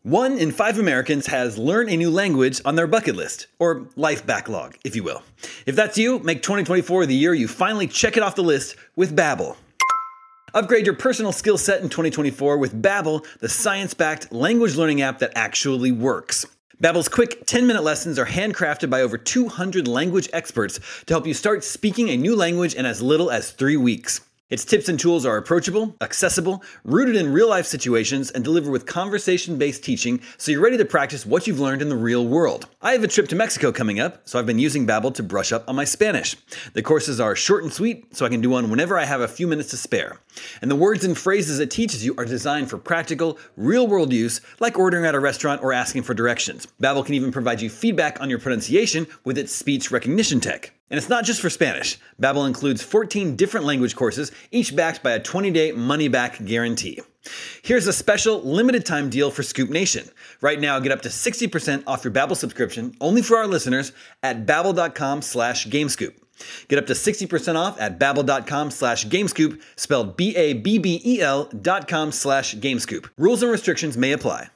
1 in 5 Americans has learn a new language on their bucket list, or life backlog, if you will. If that's you, make 2024 the year you finally check it off the list with Babbel. Upgrade your personal skill set in 2024 with Babbel, the science-backed language learning app that actually works. Babbel's quick 10-minute lessons are handcrafted by over 200 language experts to help you start speaking a new language in as little as 3 weeks. Its tips and tools are approachable, accessible, rooted in real-life situations, and delivered with conversation-based teaching so you're ready to practice what you've learned in the real world. I have a trip to Mexico coming up, so I've been using Babbel to brush up on my Spanish. The courses are short and sweet, so I can do one whenever I have a few minutes to spare. And the words and phrases it teaches you are designed for practical, real-world use, like ordering at a restaurant or asking for directions. Babbel can even provide you feedback on your pronunciation with its speech recognition tech. And it's not just for Spanish. Babbel includes 14 different language courses, each backed by a 20-day money-back guarantee. Here's a special limited-time deal for Scoop Nation. Right now, get up to 60% off your Babbel subscription, only for our listeners, at babbel.com/gamescoop. Get up to 60% off at babbel.com/gamescoop, spelled BABBEL.com/gamescoop. Rules and restrictions may apply.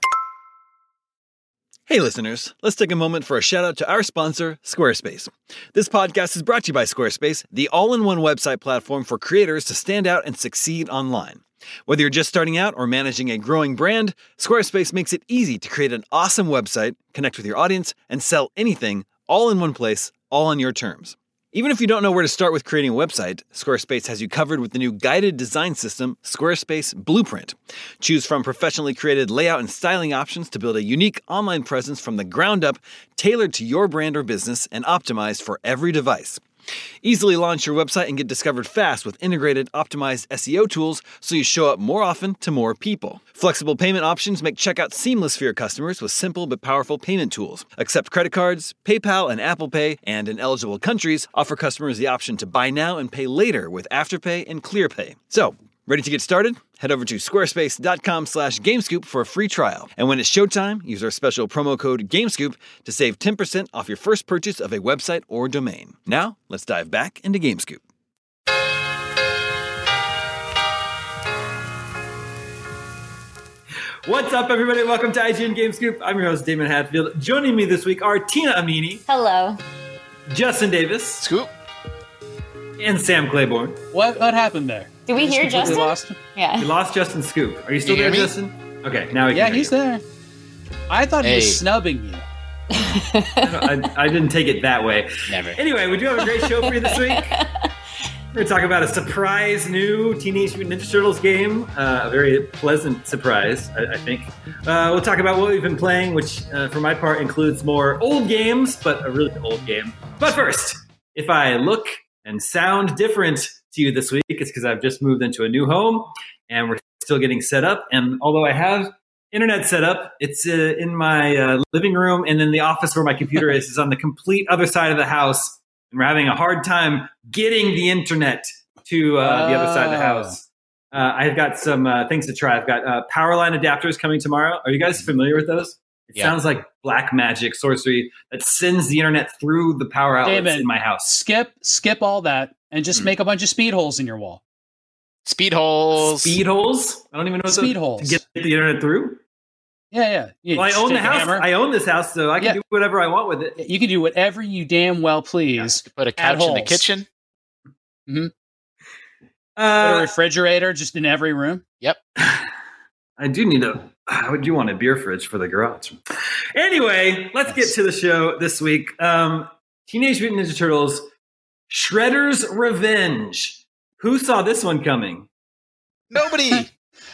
Hey listeners, let's take a moment for a shout out to our sponsor, Squarespace. This podcast is brought to you by Squarespace, the all-in-one website platform for creators to stand out and succeed online. Whether you're just starting out or managing a growing brand, Squarespace makes it easy to create an awesome website, connect with your audience, and sell anything all in one place, all on your terms. Even if you don't know where to start with creating a website, Squarespace has you covered with the new guided design system, Squarespace Blueprint. Choose from professionally created layout and styling options to build a unique online presence from the ground up, tailored to your brand or business and optimized for every device. Easily launch your website and get discovered fast with integrated, optimized SEO tools so you show up more often to more people. Flexible payment options make checkout seamless for your customers with simple but powerful payment tools. Accept credit cards, PayPal and Apple Pay, and in eligible countries, offer customers the option to buy now and pay later with Afterpay and ClearPay. So, ready to get started? Head over to squarespace.com/gamescoop for a free trial. And when it's showtime, use our special promo code GAMESCOOP to save 10% off your first purchase of a website or domain. Now, let's dive back into GameScoop. What's up, everybody? Welcome to IGN GameScoop. I'm your host, Damon Hatfield. Joining me this week are Tina Amini. Hello. Justin Davis. Scoop. And Sam Claiborne. What happened there? Did we hear Justin? Lost? Yeah. We lost Justin Scoop. Are you still there, Justin? Okay, now we can Yeah, hear he's you. there. I thought he was snubbing you. I didn't take it that way. Never. Anyway, we do have a great show for you this week. We're going to talk about a surprise new Teenage Mutant Ninja Turtles game. A very pleasant surprise, I think. We'll talk about what we've been playing, which for my part includes more old games, but a really old game. But first, if I look and sound different to you this week, it's because I've just moved into a new home and we're still getting set up. And although I have internet set up, it's in my living room, and then the office where my computer is on the complete other side of the house. And we're having a hard time getting the internet to the other side of the house. I've got some things to try. I've got power line adapters coming tomorrow. Are you guys familiar with those? It sounds like black magic sorcery that sends the internet through the power outlets in my house. Skip all that and just make a bunch of speed holes in your wall. Speed holes. Speed holes? I don't even know Speed holes. to get the internet through. Yeah. Well, I own the house. I own this house, so I can do whatever I want with it. You can do whatever you damn well please. Yeah. Put a couch in the kitchen. Mm-hmm. Put a refrigerator just in every room. Yep. I do need I do want a beer fridge for the garage. Anyway, let's get to the show this week. Teenage Mutant Ninja Turtles, Shredder's Revenge. Who saw this one coming? Nobody.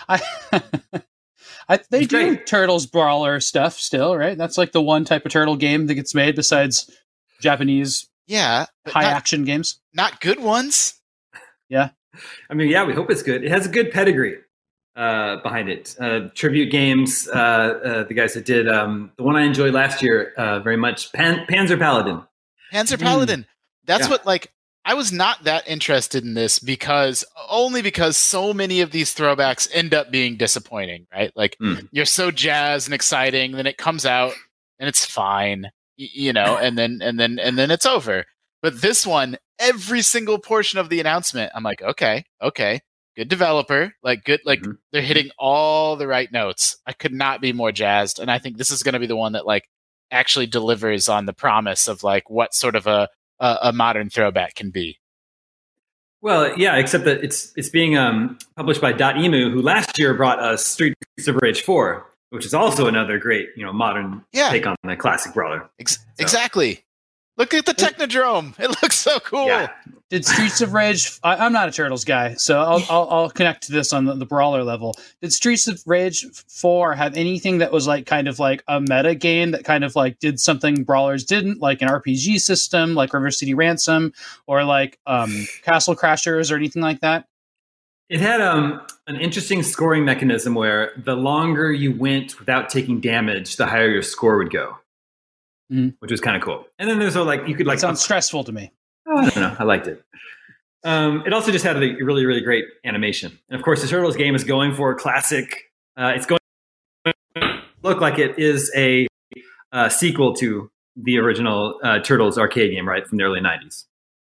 They do Turtles Brawler stuff still, right? That's like the one type of turtle game that gets made besides Japanese high-action games. Not good ones. Yeah. I mean, we hope it's good. It has a good pedigree behind it. Tribute games, the guys that did the one I enjoyed last year very much, Panzer Paladin. Panzer Paladin. That's what, I was not that interested in this because so many of these throwbacks end up being disappointing, right? You're so jazzed and exciting, then it comes out and it's fine, and then it's over. But this one, every single portion of the announcement, I'm like, okay, good developer, like good, like they're hitting all the right notes. I could not be more jazzed, and I think this is going to be the one that like actually delivers on the promise of like what sort of a modern throwback can be. Well, yeah, except that it's being published by Dotemu, who last year brought us Streets of Rage 4, which is also another great, modern take on the classic brawler. Exactly. Look at the Technodrome. It looks so cool. Yeah. Did Streets of Rage... I'm not a Turtles guy, so I'll connect to this on the brawler level. Did Streets of Rage 4 have anything that was like kind of like a meta game that kind of like did something Brawlers didn't, like an RPG system, like River City Ransom, or like Castle Crashers or anything like that? It had an interesting scoring mechanism where the longer you went without taking damage, the higher your score would go. Which was kind of cool. And then there's you could like... It sounds stressful to me. Oh, I don't know. I liked it. It also just had a really, really great animation. And of course, the Turtles game is going for classic. It's going to look like it is a sequel to the original Turtles arcade game, right, from the early 90s.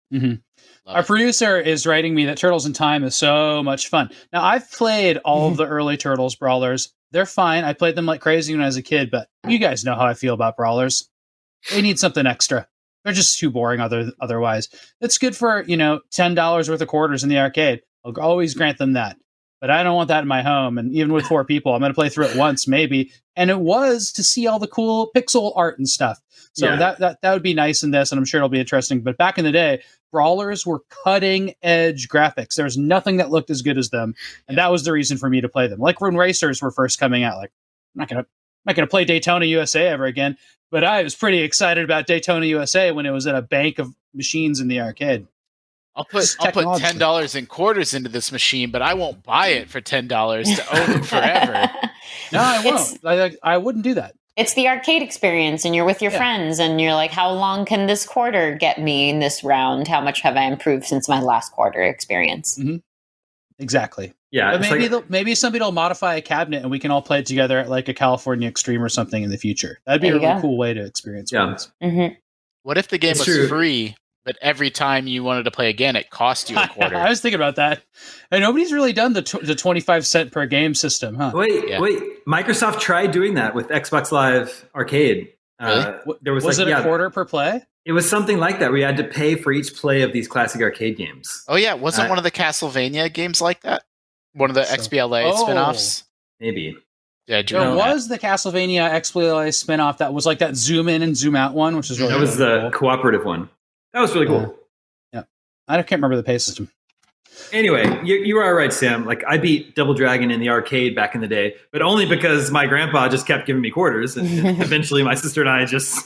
Our producer is writing me that Turtles in Time is so much fun. Now, I've played all of the early Turtles brawlers. They're fine. I played them like crazy when I was a kid, but you guys know how I feel about brawlers. They need something extra. They're just too boring otherwise. It's good for, $10 worth of quarters in the arcade. I'll always grant them that. But I don't want that in my home. And even with 4 people, I'm going to play through it once, maybe. And it was to see all the cool pixel art and stuff. So that would be nice in this, and I'm sure it'll be interesting. But back in the day, brawlers were cutting-edge graphics. There was nothing that looked as good as them. And that was the reason for me to play them. Like when racers were first coming out, like, I'm not going to play Daytona USA ever again. But I was pretty excited about Daytona USA when it was in a bank of machines in the arcade. I'll put $10 in quarters into this machine, but I won't buy it for $10 to own it forever. No, I won't. I wouldn't do that. It's the arcade experience, and you're with your friends, and you're like, how long can this quarter get me in this round? How much have I improved since my last quarter experience? Exactly. Yeah, but maybe somebody will modify a cabinet and we can all play it together at like a California Extreme or something in the future. That'd be a really cool way to experience it. What if the game was free, but every time you wanted to play again, it cost you a quarter? I was thinking about that. And nobody's really done the 25 cent per game system, huh? Wait. Microsoft tried doing that with Xbox Live Arcade. Really? Was it a quarter per play? It was something like that, where you had to pay for each play of these classic arcade games. Oh, yeah. Wasn't one of the Castlevania games like that? One of the XBLA spinoffs? Maybe. Yeah, there was the Castlevania XBLA spinoff that was like that zoom in and zoom out one, which is really That was the cooperative one. That was really cool. Yeah. I can't remember the pay system. Anyway, you are right, Sam. Like, I beat Double Dragon in the arcade back in the day, but only because my grandpa just kept giving me quarters, and eventually my sister and I just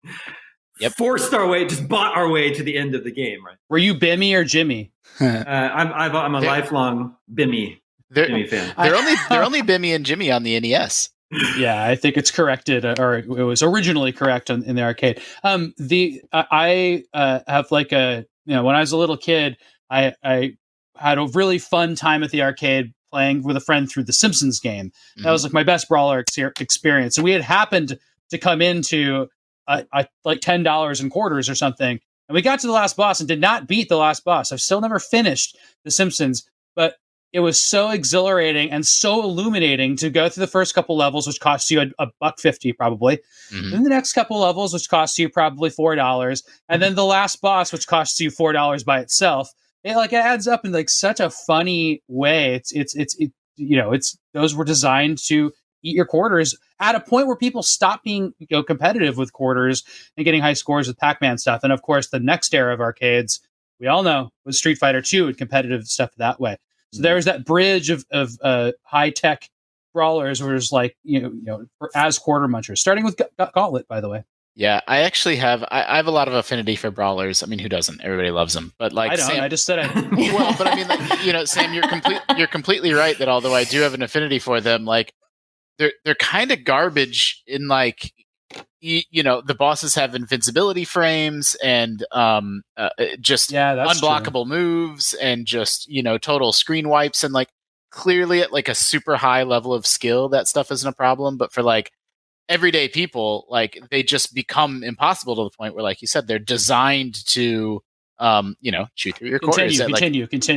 bought our way to the end of the game. Right? Were you Bimmy or Jimmy? I'm a lifelong Bimmy fan. They're only Bimmy and Jimmy on the NES. Yeah, I think it's corrected, or it was originally correct in the arcade. I have like when I was a little kid, I had a really fun time at the arcade playing with a friend through the Simpsons game. That was like my best brawler experience. And we had happened to come into like $10 in quarters or something. And we got to the last boss and did not beat the last boss. I've still never finished the Simpsons, but it was so exhilarating and so illuminating to go through the first couple levels, which cost you $1.50 probably. Then the next couple levels, which cost you probably $4, and then the last boss, which costs you $4 by itself. It adds up in like such a funny way. It's those were designed to eat your quarters at a point where people stop being competitive with quarters and getting high scores with Pac-Man stuff. And of course, the next era of arcades, we all know, was Street Fighter 2 and competitive stuff that way. So there's that bridge of high tech brawlers where it's like as quarter munchers, starting with Gauntlet, by the way. Yeah, I actually have. I have a lot of affinity for brawlers. I mean, who doesn't? Everybody loves them. But like, I don't. Sam, I just said I. Well, but I mean, Sam, you're completely right that although I do have an affinity for them, like they're kind of garbage in like, the bosses have invincibility frames and just unblockable moves and just total screen wipes, and like clearly at like a super high level of skill, that stuff isn't a problem. But for like everyday people, like they just become impossible to the point where, like you said, they're designed to chew through your quarters. Continue.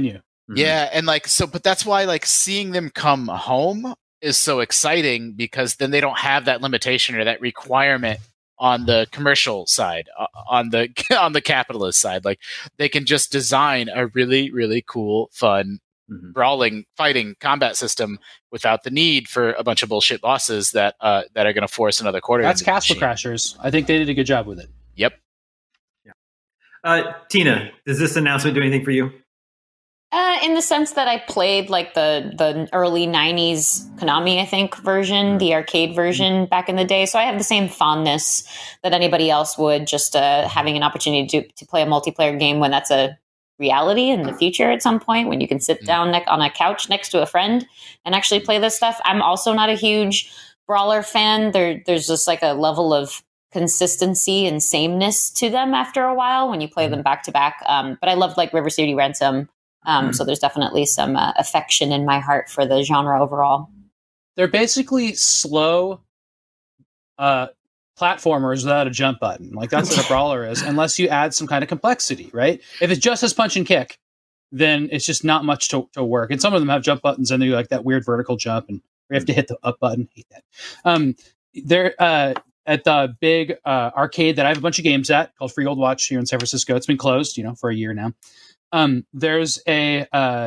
Yeah, and like so, but that's why like seeing them come home is so exciting because then they don't have that limitation or that requirement on the commercial side, on the on the capitalist side. Like they can just design a really really cool, fun, brawling, fighting combat system without the need for a bunch of bullshit bosses that are going to force another quarter. That's Castle Crashers. I think they did a good job with it. Yep. Yeah. Tina, does this announcement do anything for you? In the sense that I played like the early 90s Konami, I think, version, the arcade version back in the day. So I have the same fondness that anybody else would, just having an opportunity to play a multiplayer game when that's a reality in the future at some point, when you can sit down on a couch next to a friend and actually play this stuff. I'm also not a huge brawler fan. There's just like a level of consistency and sameness to them after a while when you play them back to back. But I loved like River City Ransom. So there's definitely some affection in my heart for the genre overall. They're basically slow platformers without a jump button. Like that's what a brawler is, unless you add some kind of complexity, right? If it's just as punch and kick, then it's just not much to work. And some of them have jump buttons and they like that weird vertical jump and you have to hit the up button. Hate that. They're at the big arcade that I have a bunch of games at called Freehold Watch here in San Francisco. It's been closed, for a year now. There's they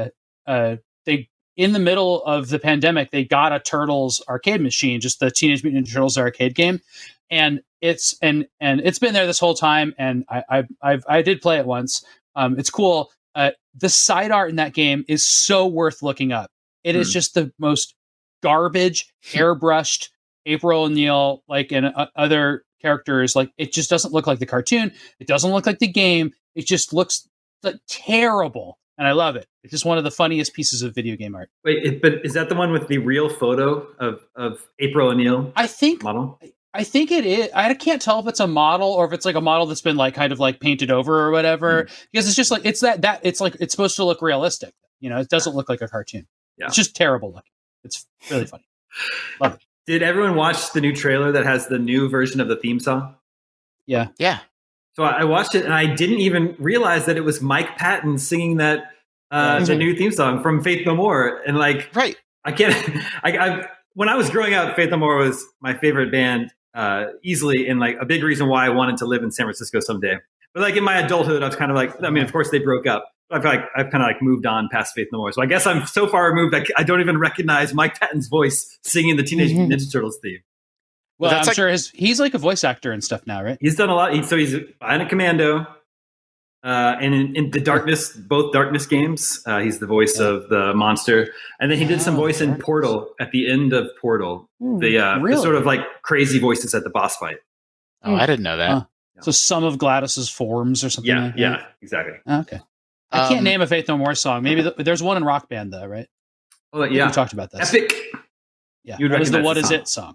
in the middle of the pandemic, they got a Turtles arcade machine, just the Teenage Mutant Ninja Turtles arcade game. And it's been there this whole time. And I did play it once. It's cool. The side art in that game is so worth looking up. It is just the most garbage, airbrushed April O'Neil, like, and other characters. Like, it just doesn't look like the cartoon. It doesn't look like the game. It just looks like terrible. And I love it. It's just one of the funniest pieces of video game art. Wait, but is that the one with the real photo of April O'Neil? I think model. I think it is. I can't tell if it's a model or if it's like a model that's been like kind of like painted over or whatever. Because it's just like it's that it's like it's supposed to look realistic. It doesn't look like a cartoon. Yeah. It's just terrible looking. It's really funny. Love it. Did everyone watch the new trailer that has the new version of the theme song? Yeah. Yeah. So I watched it and I didn't even realize that it was Mike Patton singing that the new theme song from Faith No More. And like, right. I can't. When I was growing up, Faith No More was my favorite band easily, and like a big reason why I wanted to live in San Francisco someday. But like in my adulthood, I was kind of like, I mean, of course they broke up. But I feel like I've kind of like moved on past Faith No More. So I guess I'm so far removed that I don't even recognize Mike Patton's voice singing the Teenage Mutant Ninja Turtles theme. Well, I'm sure he's like a voice actor and stuff now, right? He's done a lot. So he's Bionic Commando, and in the both Darkness games, he's the voice of the monster. And then he did some voice in Portal at the end of Portal. The sort of like crazy voices at the boss fight. Oh, I didn't know that. So some of Gladys's forms or something like that? Yeah, exactly. Okay. I can't name a Faith No More song. Maybe there's one in Rock Band, though, right? Oh, yeah. We talked about this. Epic. Yeah, that was the What Is It song.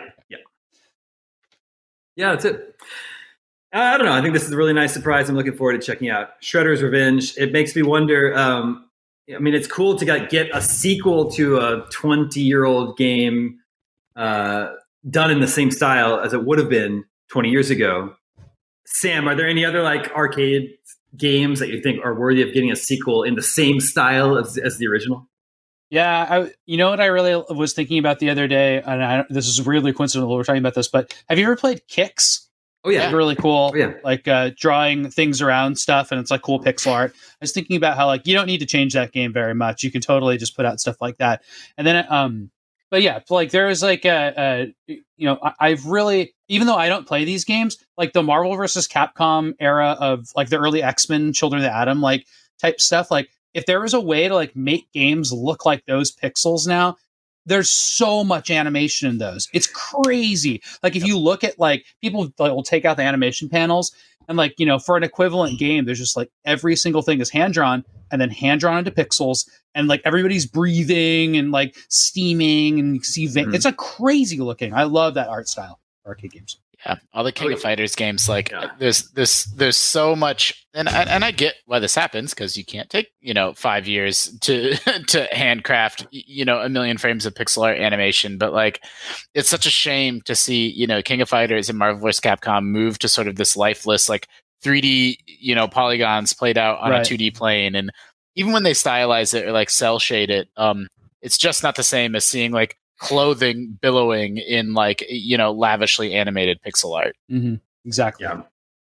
Yeah, that's it. I don't know. I think this is a really nice surprise. I'm looking forward to checking out Shredder's Revenge. It makes me wonder. I mean, it's cool to get a sequel to a 20-year-old game done in the same style as it would have been 20 years ago. Sam, are there any other like arcade games that you think are worthy of getting a sequel in the same style as the original? Yeah, you know what I really was thinking about the other day, and this is really coincidental we're talking about this, but have you ever played Kicks? Oh yeah, it's really cool. Oh, yeah. Like drawing things around stuff, and it's like cool pixel art. I was thinking about how like you don't need to change that game very much. You can totally just put out stuff like that, and then but yeah, like there is like I've really, even though I don't play these games, like the Marvel versus Capcom era of like the early X-Men, Children of the Atom, like type stuff, like. If there was a way to like make games look like those pixels now, there's so much animation in those. It's crazy. Like if you look at like people will take out the animation panels and like, for an equivalent game, there's just like every single thing is hand drawn and then hand drawn into pixels and like everybody's breathing and like steaming and you see it's a crazy looking. I love that art style for arcade games. Yeah, all the King of Fighters games, like there's so much, and I get why this happens because you can't take 5 years to handcraft a million frames of pixel art animation, but like it's such a shame to see King of Fighters and Marvel vs. Capcom move to sort of this lifeless like 3D polygons played out on a 2D plane, and even when they stylize it or like cell shade it, it's just not the same as seeing like clothing billowing in like, you know, lavishly animated pixel art. Mm-hmm. Exactly. Yeah.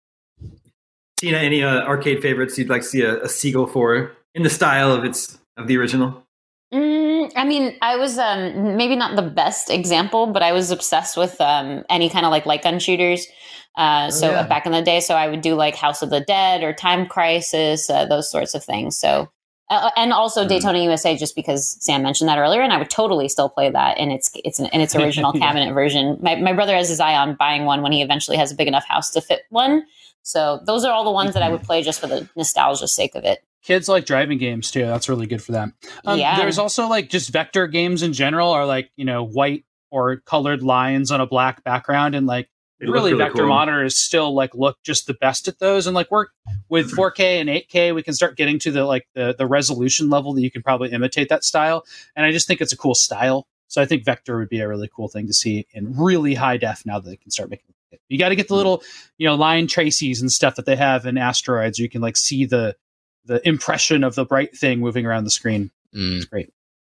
Tina, any arcade favorites you'd like to see a sequel for in the style of the original? I mean, I was maybe not the best example, but I was obsessed with any kind of like light gun shooters. Back in the day, so I would do like House of the Dead or Time Crisis, those sorts of things. So, and also Daytona USA, just because Sam mentioned that earlier, and I would totally still play that in its original cabinet version. My brother has his eye on buying one when he eventually has a big enough house to fit one. So those are all the ones that I would play just for the nostalgia sake of it. Kids like driving games too. That's really good for them. There's also like just vector games in general are like, you know, white or colored lines on a black background, and like really vector cool. Monitors still like look just the best at those. And like we're with 4K and 8K, we can start getting to the resolution level that you can probably imitate that style. And I just think it's a cool style. So I think vector would be a really cool thing to see in really high def now that they can start making it. You got to get the little, you know, line traces and stuff that they have in Asteroids. You can like see the impression of the bright thing moving around the screen. It's great.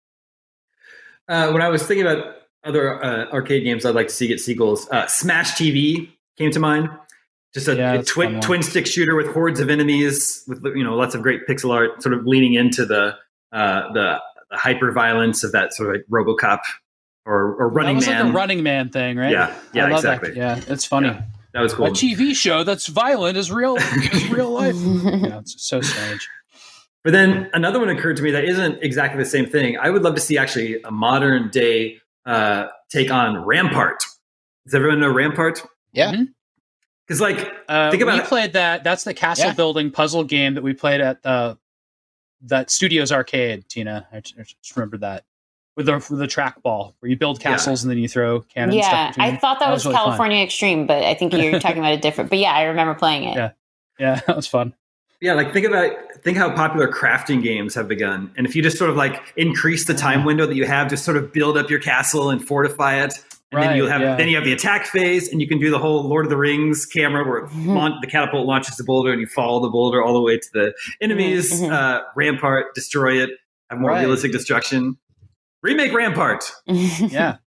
When I was thinking about other arcade games I'd like to see get sequels, Smash TV came to mind. Just a twin stick shooter with hordes of enemies with, you know, lots of great pixel art, sort of leaning into the hyper violence of that sort of like RoboCop or Running Man. That was like a Running Man thing, right? Yeah, exactly. That. Yeah, it's funny. Yeah. That was cool. A TV show that's violent is real life. Yeah, it's so strange. But then another one occurred to me that isn't exactly the same thing. I would love to see actually a modern day take on Rampart. Does everyone know Rampart? Yeah. Because think about we played that. That's the castle building puzzle game that we played at that Studios Arcade, Tina. I just remembered that. With the trackball, where you build castles and then you throw cannons. Yeah, I thought that was really California fun. Extreme, but I think you're talking about it different. But yeah, I remember playing it. Yeah, that was fun. Yeah, like think how popular crafting games have begun, and if you just sort of like increase the time window that you have, just sort of build up your castle and fortify it, and then you have the attack phase, and you can do the whole Lord of the Rings camera where the catapult launches the boulder and you follow the boulder all the way to the enemies. Rampart, destroy it, have more realistic destruction. Remake Rampart. Yeah.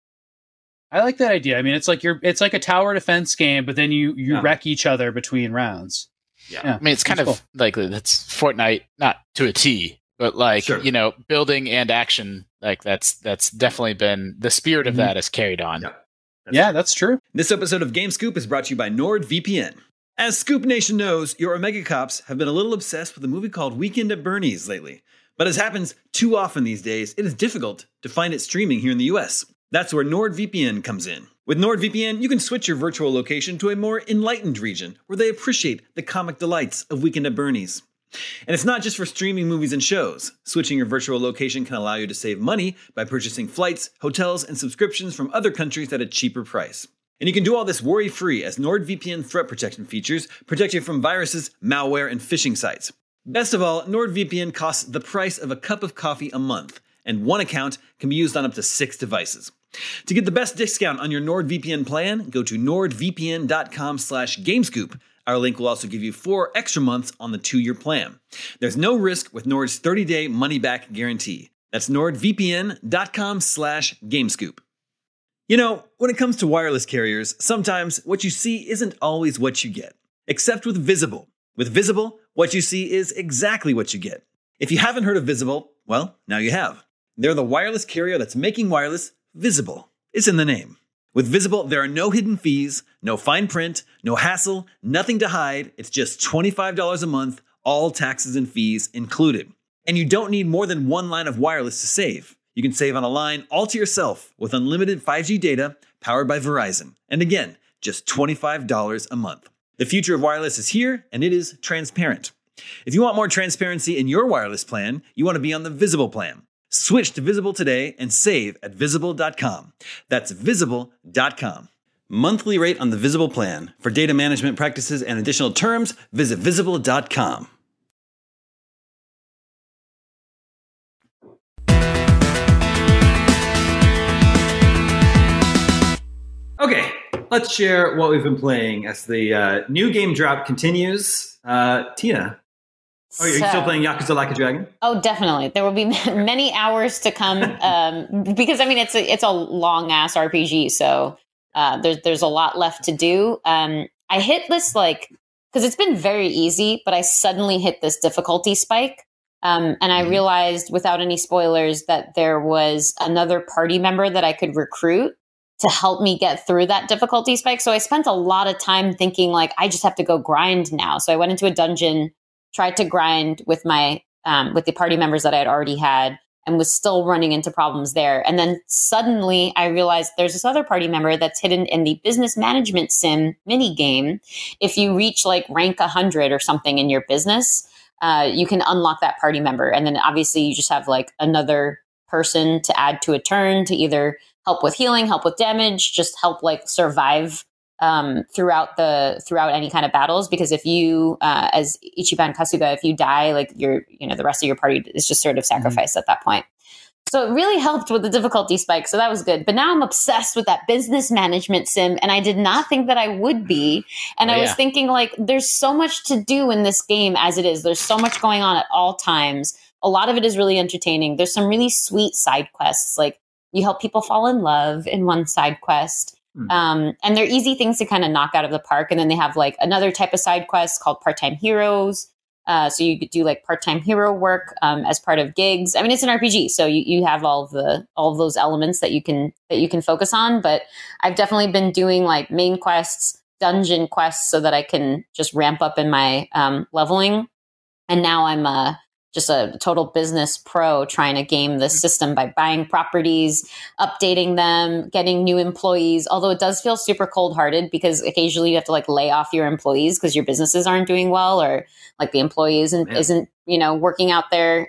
I like that idea. I mean, it's like a tower defense game, but then you wreck each other between rounds. Yeah. I mean, it's kind of like that's Fortnite, not to a T, but like, you know, building and action, like that's definitely been the spirit of that has carried on. Yeah, that's true. This episode of Game Scoop is brought to you by NordVPN. As Scoop Nation knows, your Omega Cops have been a little obsessed with a movie called Weekend at Bernie's lately. But as happens too often these days, it is difficult to find it streaming here in the US. That's where NordVPN comes in. With NordVPN, you can switch your virtual location to a more enlightened region where they appreciate the comic delights of Weekend at Bernie's. And it's not just for streaming movies and shows. Switching your virtual location can allow you to save money by purchasing flights, hotels, and subscriptions from other countries at a cheaper price. And you can do all this worry-free as NordVPN threat protection features protect you from viruses, malware, and phishing sites. Best of all, NordVPN costs the price of a cup of coffee a month, and one account can be used on up to 6 devices. To get the best discount on your NordVPN plan, go to nordvpn.com/gamescoop. Our link will also give you 4 extra months on the 2-year plan. There's no risk with Nord's 30-day money-back guarantee. That's nordvpn.com/gamescoop. You know, when it comes to wireless carriers, sometimes what you see isn't always what you get. Except with Visible. With Visible, what you see is exactly what you get. If you haven't heard of Visible, well, now you have. They're the wireless carrier that's making wireless visible. It's in the name. With Visible, there are no hidden fees, no fine print, no hassle, nothing to hide. It's just $25 a month, all taxes and fees included. And you don't need more than one line of wireless to save. You can save on a line all to yourself with unlimited 5G data powered by Verizon. And again, just $25 a month. The future of wireless is here, and it is transparent. If you want more transparency in your wireless plan, you want to be on the Visible plan. Switch to Visible today and save at Visible.com. That's Visible.com. Monthly rate on the Visible plan. For data management practices and additional terms, visit Visible.com. Okay, let's share what we've been playing as the new game drop continues. Tina. Oh, are you still playing Yakuza Like a Dragon? Oh, definitely. There will be many hours to come because I mean it's a long ass RPG, so there's a lot left to do. I hit this because it's been very easy, but I suddenly hit this difficulty spike, and I realized without any spoilers that there was another party member that I could recruit to help me get through that difficulty spike. So I spent a lot of time thinking I just have to go grind now. So I went into a dungeon, tried to grind with my with the party members that I had already had, and was still running into problems there. And then suddenly I realized there's this other party member that's hidden in the business management sim mini game. If you reach rank 100 or something in your business, you can unlock that party member. And then obviously you just have another person to add to a turn to either help with healing, help with damage, just help survive throughout any kind of battles. Because if you as Ichiban Kasuga, if you die, the rest of your party is just sort of sacrificed at that point. So it really helped with the difficulty spike. So that was good. But now I'm obsessed with that business management sim, and I did not think that I would be. And I was thinking there's so much to do in this game as it is. There's so much going on at all times. A lot of it is really entertaining. There's some really sweet side quests. You help people fall in love in one side quest. And they're easy things to kind of knock out of the park. And then they have another type of side quest called part-time heroes. So you could do part-time hero work as part of gigs. I mean, it's an RPG, so you have all of those elements that you can focus on. But I've definitely been doing main quests, dungeon quests, so that I can just ramp up in my leveling. And now I'm just a total business pro trying to game the system by buying properties, updating them, getting new employees. Although it does feel super cold-hearted because occasionally you have to lay off your employees because your businesses aren't doing well, or the employee isn't working out their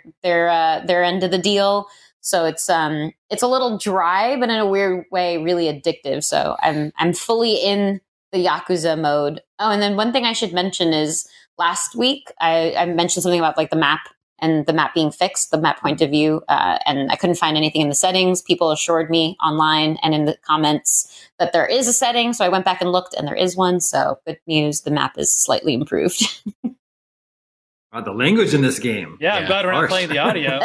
end of the deal. So it's a little dry, but in a weird way, really addictive. So I'm fully in the Yakuza mode. Oh, and then one thing I should mention is last week I mentioned something about the map. And the map being fixed, the map point of view, and I couldn't find anything in the settings. People assured me online and in the comments that there is a setting. So I went back and looked, and there is one. So good news, the map is slightly improved. The language in this game. Yeah, I'm glad we're not playing the audio.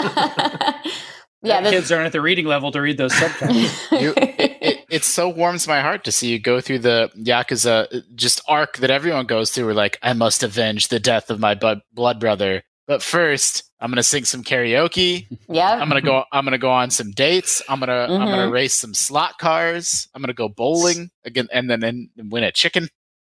Kids aren't at the reading level to read those subtitles. It so warms my heart to see you go through the Yakuza just arc that everyone goes through. We're I must avenge the death of my blood brother. But first, I'm gonna sing some karaoke. Yeah. I'm gonna go on some dates. I'm gonna race some slot cars. I'm gonna go bowling again, and then win a chicken.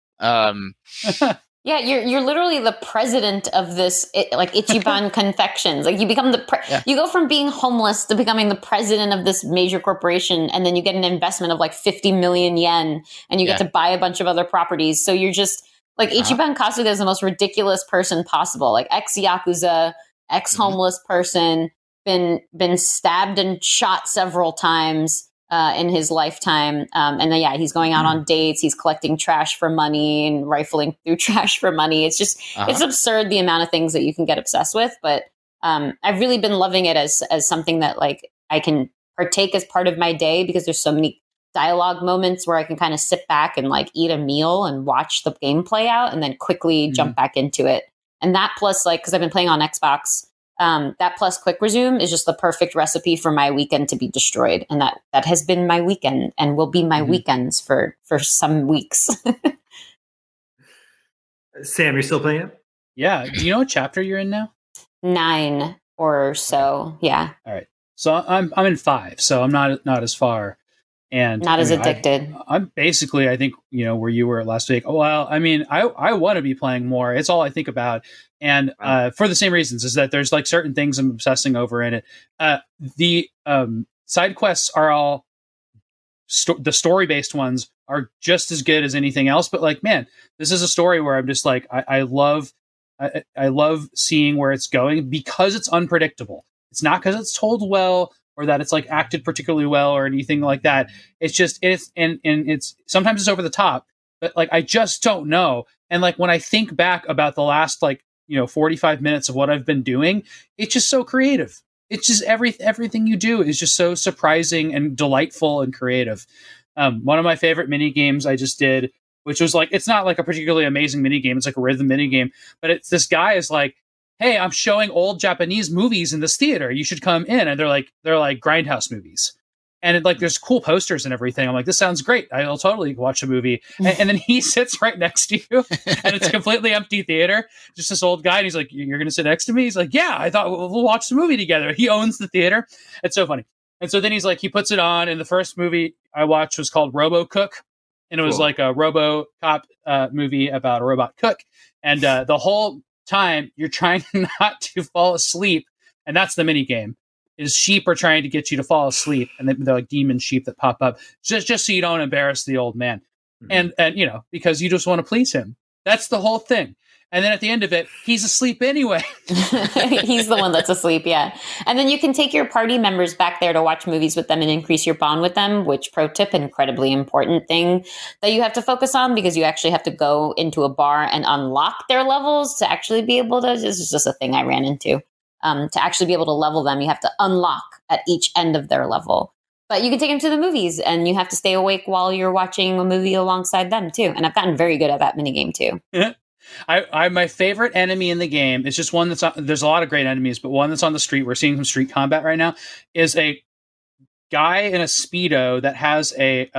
Yeah, you're literally the president of this, Ichiban Confections. You become you go from being homeless to becoming the president of this major corporation, and then you get an investment of 50 million yen, and you get to buy a bunch of other properties. So you're just Ichiban Kasuga is the most ridiculous person possible. Ex-Yakuza, ex-homeless person, been stabbed and shot several times in his lifetime. And then, he's going out on dates. He's collecting trash for money and rifling through trash for money. It's just, it's absurd the amount of things that you can get obsessed with. But I've really been loving it as something that I can partake as part of my day, because there's so many dialogue moments where I can kind of sit back and eat a meal and watch the game play out and then quickly jump back into it. And that plus because I've been playing on Xbox, that plus quick resume is just the perfect recipe for my weekend to be destroyed. And that has been my weekend and will be my weekends for some weeks. Sam, you're still playing it? Yeah. Do you know what chapter you're in now? 9 or so. Yeah. All right. So I'm in 5, so I'm not as far. And not as addicted. I'm basically, I think, where you were last week. Well, I mean, I want to be playing more. It's all I think about. And for the same reasons, is that there's certain things I'm obsessing over in it. The side quests are all, the story-based ones are just as good as anything else. But man, this is a story where I'm just I love seeing where it's going, because it's unpredictable. It's not because it's told well, or that it's acted particularly well or anything like that. It's just, it's sometimes it's over the top, but I just don't know. And when I think back about the last 45 minutes of what I've been doing, it's just so creative. It's just everything you do is just so surprising and delightful and creative. One of my favorite mini games I just did, which was it's not a particularly amazing mini game. It's a rhythm mini game, but it's this guy is hey, I'm showing old Japanese movies in this theater. You should come in. And they're like Grindhouse movies. And there's cool posters and everything. I'm like, this sounds great. I'll totally watch a movie. And then he sits right next to you, and it's a completely empty theater. Just this old guy. And he's like, you're going to sit next to me? He's like, yeah, I thought we'll watch the movie together. He owns the theater. It's so funny. And so then he's like, he puts it on. And the first movie I watched was called RoboCook. And it was like a RoboCop movie about a robot cook. And the whole time you're trying not to fall asleep. And that's the mini game. Is sheep are trying to get you to fall asleep, and they're like demon sheep that pop up just so you don't embarrass the old man. And because you just want to please him. That's the whole thing. And then at the end of it, he's asleep anyway. He's the one that's asleep, yeah. And then you can take your party members back there to watch movies with them and increase your bond with them, which, pro tip, incredibly important thing that you have to focus on, because you actually have to go into a bar and unlock their levels to actually be able to, this is just a thing I ran into. To actually be able to level them, you have to unlock at each end of their level. But you can take them to the movies, and you have to stay awake while you're watching a movie alongside them, too. And I've gotten very good at that minigame, too. Yeah. My favorite enemy in the game is just one that's there's a lot of great enemies, but one that's on the street. We're seeing some street combat right now. Is a guy in a Speedo that has a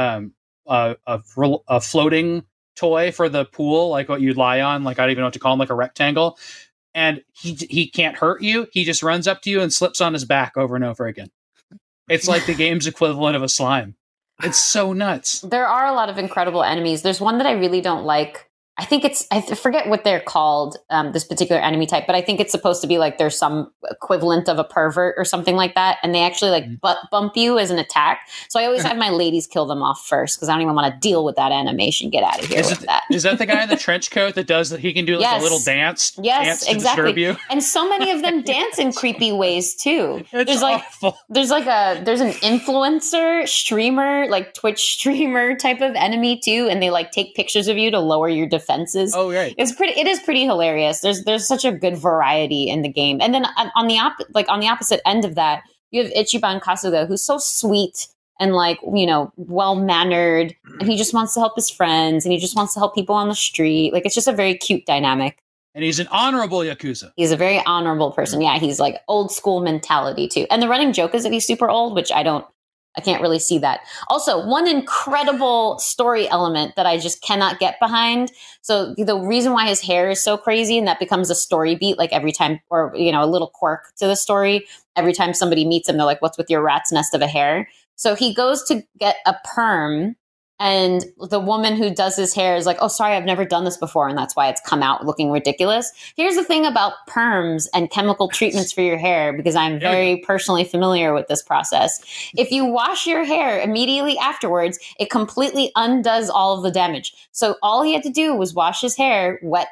floating toy for the pool, like what you'd lie on, like I don't even know what to call him, like a rectangle. And he can't hurt you. He just runs up to you and slips on his back over and over again. It's like the game's equivalent of a slime. It's so nuts. There are a lot of incredible enemies. There's one that I really don't like. I think I forget what they're called, this particular enemy type, but I think it's supposed to be like there's some equivalent of a pervert or something like that. And they actually like butt bump you as an attack. So I always have my ladies kill them off first, because I don't even want to deal with that animation. Get out of here with that. Is that the guy in the trench coat that does that? He can do like a little dance. Yes, dance exactly. Disturb you? And so many of them dance in creepy ways too. It's awful. There's an influencer streamer, like Twitch streamer type of enemy too. And they like take pictures of you to lower your defenses. Oh, right. It is pretty hilarious. There's such a good variety in the game. And then on the opposite end of that, you have Ichiban Kasuga, who's so sweet and well-mannered, and he just wants to help his friends, and he just wants to help people on the street. Like, it's just a very cute dynamic. And he's an honorable Yakuza. He's a very honorable person. Yeah, he's like old school mentality too. And the running joke is that he's super old, which I can't really see that. Also, one incredible story element that I just cannot get behind. So the reason why his hair is so crazy, and that becomes a story beat, like every time, or, a little quirk to the story. Every time somebody meets him, they're like, what's with your rat's nest of a hair? So he goes to get a perm, and the woman who does his hair is like, oh, sorry, I've never done this before. And that's why it's come out looking ridiculous. Here's the thing about perms and chemical treatments for your hair, because I'm very personally familiar with this process. If you wash your hair immediately afterwards, it completely undoes all of the damage. So all he had to do was wash his hair, wet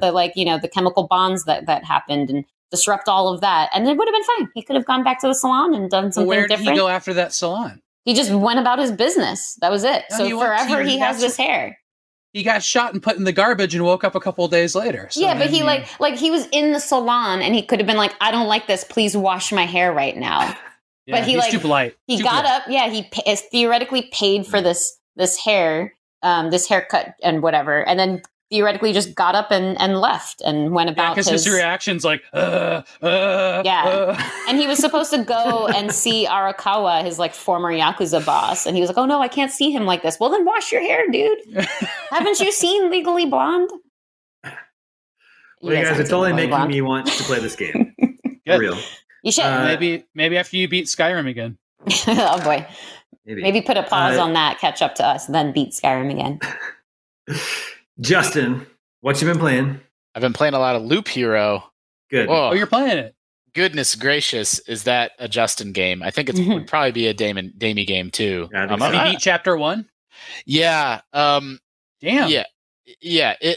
the chemical bonds that happened, and disrupt all of that. And it would have been fine. He could have gone back to the salon and done something different. Where did he go after that salon? He just went about his business. That was it. No, so forever he has this hair. He got shot and put in the garbage and woke up a couple of days later. So yeah, but he he was in the salon, and he could have been like, I don't like this. Please wash my hair right now. Yeah, but he's too polite. He got up. Yeah, he theoretically paid for this hair, this haircut and whatever. And then theoretically just got up and left and went about his reactions like and he was supposed to go and see Arakawa, his former Yakuza boss, and he was like, oh no, I can't see him like this. Well, then wash your hair, dude. Haven't you seen Legally Blonde? Well, you guys are totally making me want to play this game. For real. You should. Maybe after you beat Skyrim again. Oh boy. Maybe put a pause on that, catch up to us, and then beat Skyrim again. Justin, what you been playing? I've been playing a lot of Loop Hero. Good. Oh, you're playing it. Goodness gracious, is that a Justin game? I think it would probably be a Damie game too. Yeah, Did you beat chapter 1? Yeah. Damn. Yeah. It.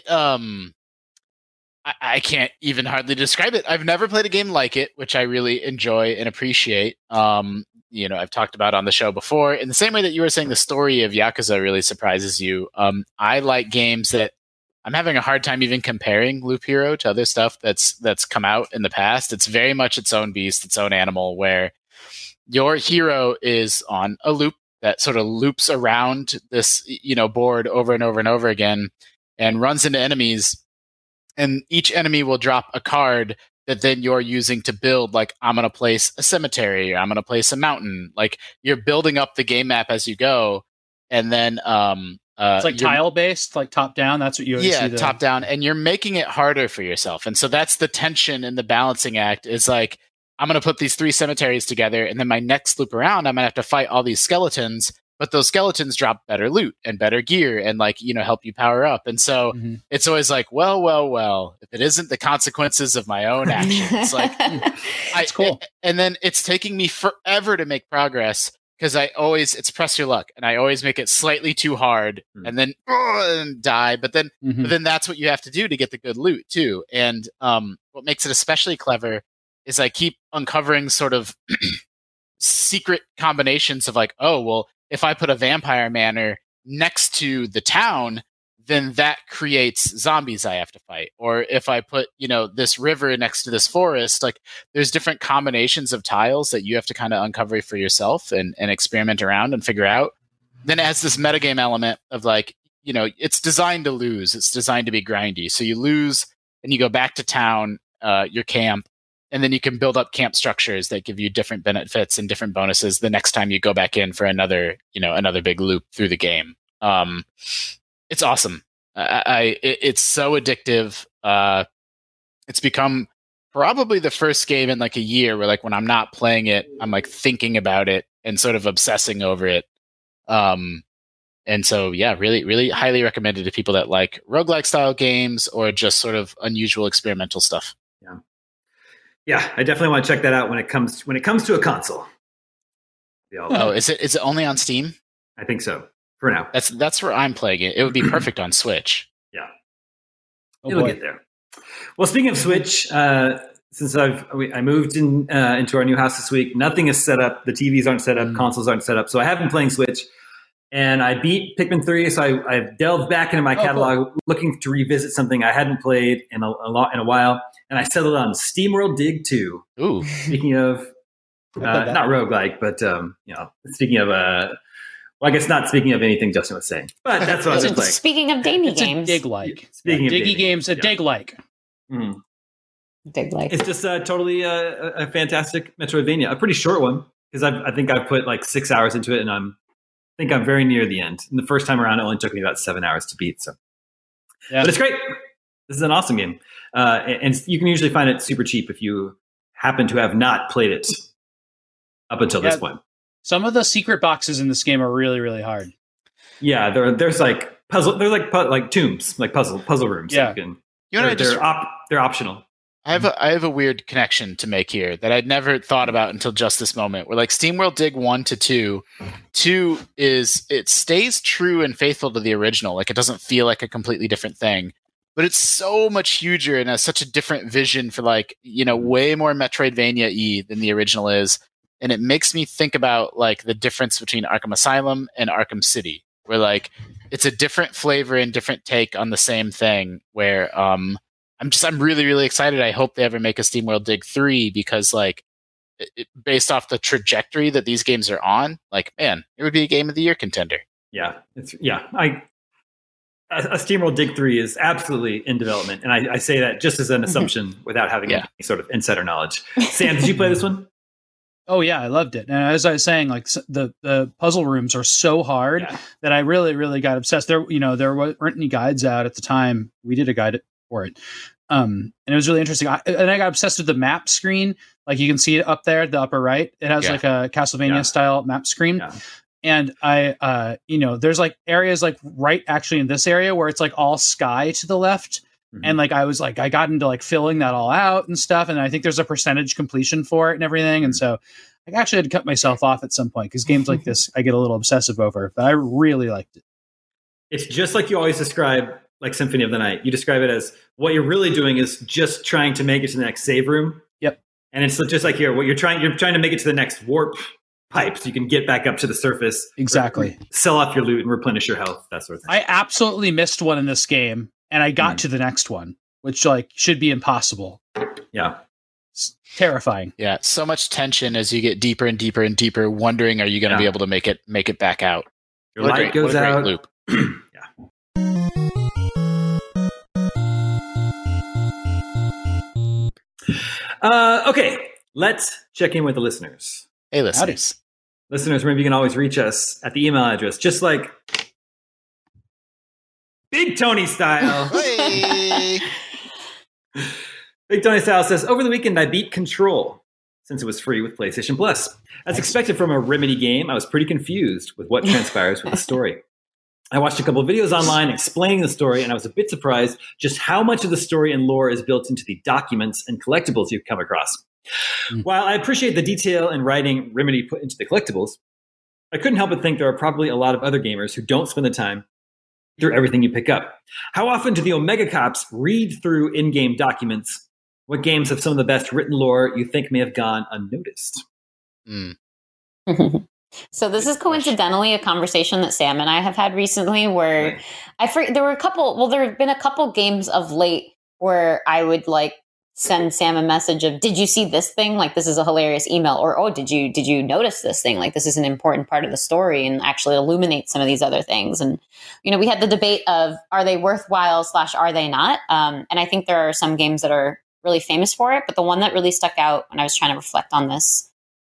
I can't even hardly describe it. I've never played a game like it, which I really enjoy and appreciate. I've talked about on the show before. In the same way that you were saying the story of Yakuza really surprises you, I like games that I'm having a hard time even comparing Loop Hero to other stuff that's come out in the past. It's very much its own beast, its own animal, where your hero is on a loop that sort of loops around this, board over and over and over again, and runs into enemies. And each enemy will drop a card that then you're using to build, like, I'm going to place a cemetery, or I'm going to place a mountain. Like, you're building up the game map as you go. And then it's like tile based, like top down. That's what you always see. Top down, and you're making it harder for yourself. And so that's the tension in the balancing act, is like, I'm going to put these 3 cemeteries together, and then my next loop around, I'm going to have to fight all these skeletons, but those skeletons drop better loot and better gear and, like, you know, help you power up. And so it's always like, well, if it isn't the consequences of my own actions, like, it's cool. And then it's taking me forever to make progress, because it's press your luck, and I always make it slightly too hard and then and die. But then that's what you have to do to get the good loot too. And what makes it especially clever is I keep uncovering sort of secret combinations of, like, oh, well, if I put a vampire manor next to the town, then that creates zombies I have to fight. Or if I put, you know, this river next to this forest, like, there's different combinations of tiles that you have to kind of uncover for yourself and experiment around and figure out. Then it has this metagame element of, like, you know, it's designed to lose. It's designed to be grindy. So you lose and you go back to town, your camp, and then you can build up camp structures that give you different benefits and different bonuses the next time you go back in for another big loop through the game. It's awesome. It's so addictive. It's become probably the first game in, like, a year where, like, when I'm not playing it, I'm, like, thinking about it and sort of obsessing over it. And so, yeah, really, really highly recommended to people that like roguelike style games or just sort of unusual experimental stuff. Yeah, I definitely want to check that out when it comes to a console. Is it only on Steam? I think so. For now. That's where I'm playing it. It would be perfect on Switch. Yeah. It'll get there. Well, speaking of Switch, since I moved into our new house this week, nothing is set up. The TVs aren't set up. Consoles aren't set up. So I have been playing Switch, and I beat Pikmin 3. So I've delved back into my catalog, looking to revisit something I hadn't played in a while. And I settled on SteamWorld Dig 2. Ooh. Speaking of, not roguelike, but speaking of, I guess not speaking of anything Justin was saying, but that's what I was playing. Speaking of Diggy games, dig-like. Speaking of Diggy games, a dig-like. Dig-like. It's just totally a fantastic Metroidvania, a pretty short one, because I think I've put like 6 hours into it, and I think I'm very near the end. And the first time around, it only took me about 7 hours to beat. So, but it's great. This is an awesome game. And you can usually find it super cheap if you happen to have not played it up until this point. Some of the secret boxes in this game are really, really hard. Yeah, there's like puzzle. There's like tombs, like puzzle rooms. Yeah, they're optional. I have a weird connection to make here that I'd never thought about until just this moment. Where, like, SteamWorld Dig 1 to 2, 2 it stays true and faithful to the original. Like, it doesn't feel like a completely different thing. But it's so much huger and has such a different vision for, like, way more Metroidvania-y than the original is. And it makes me think about, like, the difference between Arkham Asylum and Arkham City, where, like, it's a different flavor and different take on the same thing, where I'm really, really excited. I hope they ever make a SteamWorld Dig 3, because, like, based off the trajectory that these games are on, like, man, it would be a Game of the Year contender. Yeah. A SteamWorld Dig 3 is absolutely in development, and I say that just as an assumption without having any sort of insider knowledge. Sam, did you play this one? Oh yeah, I loved it. And as I was saying, like, the puzzle rooms are so hard that I really, really got obsessed. There weren't any guides out at the time. We did a guide for it, and it was really interesting. I got obsessed with the map screen. Like, you can see it up there, the upper right. It has like a Castlevania style map screen. Yeah. And I, there's like areas like right actually in this area where it's like all sky to the left. Mm-hmm. And like, I got into like filling that all out and stuff. And I think there's a percentage completion for it and everything. And so I actually had to cut myself off at some point, because games like this, I get a little obsessive over, but I really liked it. It's just like you always describe, like Symphony of the Night. You describe it as what you're really doing is just trying to make it to the next save room. Yep. And it's just like here, what you're trying to make it to the next warp pipe so you can get back up to the surface. Exactly. Sell off your loot and replenish your health, that sort of thing. I absolutely missed one in this game, and I got to the next one, which like should be impossible. Yeah. It's terrifying. Yeah, so much tension as you get deeper and deeper and deeper, wondering, are you going to be able to make it back out? Your light goes out. Loop. Okay, let's check in with the listeners. Hey, listeners. Listeners, remember you can always reach us at the email address, just like Big Tony style. Hey. Big Tony style says, over the weekend I beat Control, since it was free with PlayStation Plus. As expected from a Remedy game, I was pretty confused with what transpires with the story. I watched a couple of videos online explaining the story, and I was a bit surprised just how much of the story and lore is built into the documents and collectibles you come across. While I appreciate the detail and writing Remedy put into the collectibles, I couldn't help but think there are probably a lot of other gamers who don't spend the time through everything you pick up. How often do the Omega Cops read through in-game documents? What games have some of the best written lore you think may have gone unnoticed? So this is coincidentally a conversation that Sam and I have had recently where there have been a couple games of late where I would like send Sam a message of, did you see this thing? Like, this is a hilarious email. Or, oh, did you notice this thing? Like, this is an important part of the story and actually illuminate some of these other things. And, we had the debate of, are they worthwhile / are they not? And I think there are some games that are really famous for it. But the one that really stuck out when I was trying to reflect on this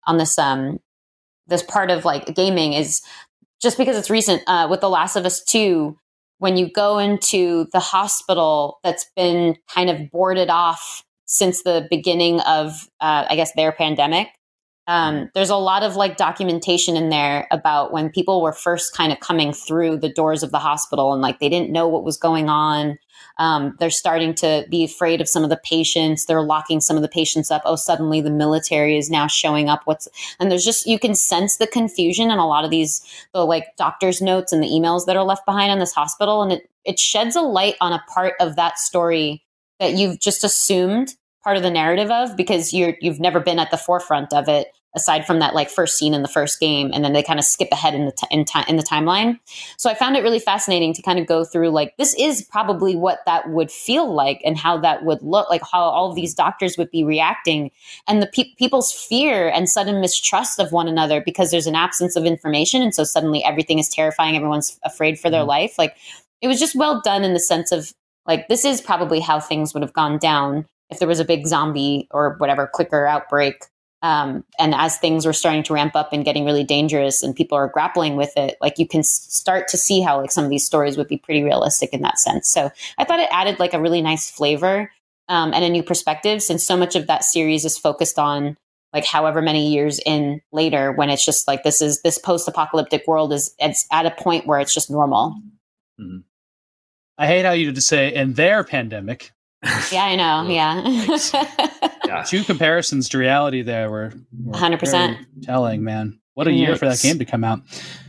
part of like gaming is just because it's recent with The Last of Us 2, when you go into the hospital that's been kind of boarded off since the beginning of, I guess, their pandemic. There's a lot of like documentation in there about when people were first kind of coming through the doors of the hospital and like they didn't know what was going on. They're starting to be afraid of some of the patients. They're locking some of the patients up. Oh, suddenly the military is now showing up. And there's just, you can sense the confusion in a lot of the like doctor's notes and the emails that are left behind in this hospital. And it sheds a light on a part of that story that you've just assumed part of the narrative of, because you've never been at the forefront of it, aside from that like first scene in the first game, and then they kind of skip ahead in the timeline. So I found it really fascinating to kind of go through like, this is probably what that would feel like and how that would look like, how all of these doctors would be reacting, and the people's fear and sudden mistrust of one another because there's an absence of information, and so suddenly everything is terrifying. Everyone's afraid for their life. Like, it was just well done in the sense of like, this is probably how things would have gone down if there was a big zombie or whatever clicker outbreak. And as things were starting to ramp up and getting really dangerous and people are grappling with it, like you can start to see how like some of these stories would be pretty realistic in that sense. So I thought it added like a really nice flavor and a new perspective, since so much of that series is focused on like however many years in later, when it's just like, this post-apocalyptic world it's at a point where it's just normal. Mm-hmm. I hate how you just say in their pandemic. Yeah, I know. Yeah. Two comparisons to reality there were 100% telling, man. What a year for that game to come out.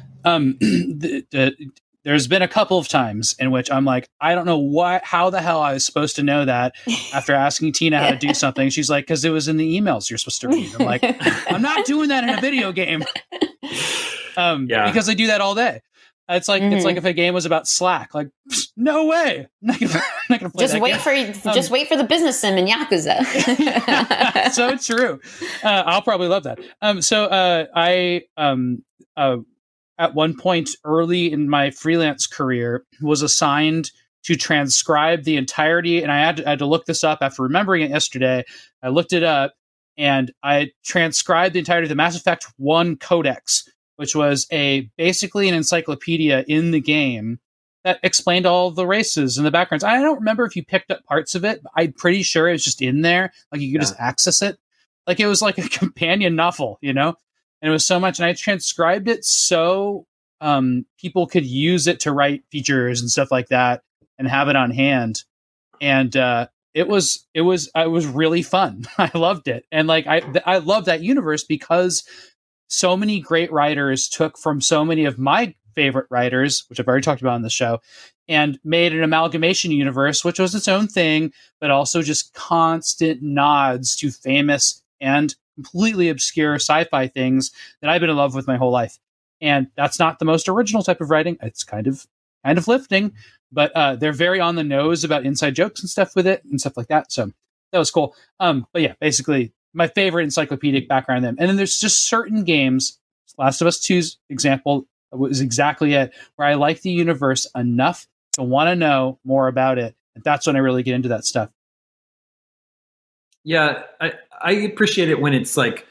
There's been a couple of times in which I'm like, I don't know how the hell I was supposed to know that after asking Tina how to do something. She's like, because it was in the emails you're supposed to read. I'm like, I'm not doing that in a video game. Because I do that all day. It's like if a game was about Slack. Like, no way. I'm not gonna play just wait for the business sim in Yakuza. So true. I'll probably love that. I at one point early in my freelance career was assigned to transcribe the entirety, and I had to look this up after remembering it yesterday. I looked it up, and I transcribed the entirety of the Mass Effect 1 Codex, which was basically an encyclopedia in the game that explained all the races and the backgrounds. I don't remember if you picked up parts of it, but I'm pretty sure it was just in there. Like, you could just access it. Like, it was like a companion novel, And it was so much. And I transcribed it so people could use it to write features and stuff like that and have it on hand. And it was really fun. I loved it. And like, I love that universe because so many great writers took from so many of my favorite writers, which I've already talked about on the show, and made an amalgamation universe, which was its own thing, but also just constant nods to famous and completely obscure sci-fi things that I've been in love with my whole life. And that's not the most original type of writing. It's kind of lifting, but they're very on the nose about inside jokes and stuff with it and stuff like that. So that was cool. But yeah, basically my favorite encyclopedic background in them. And then there's just certain games, Last of Us 2's example was exactly it, where I like the universe enough to want to know more about it. And that's when I really get into that stuff. Yeah, I appreciate it when it's like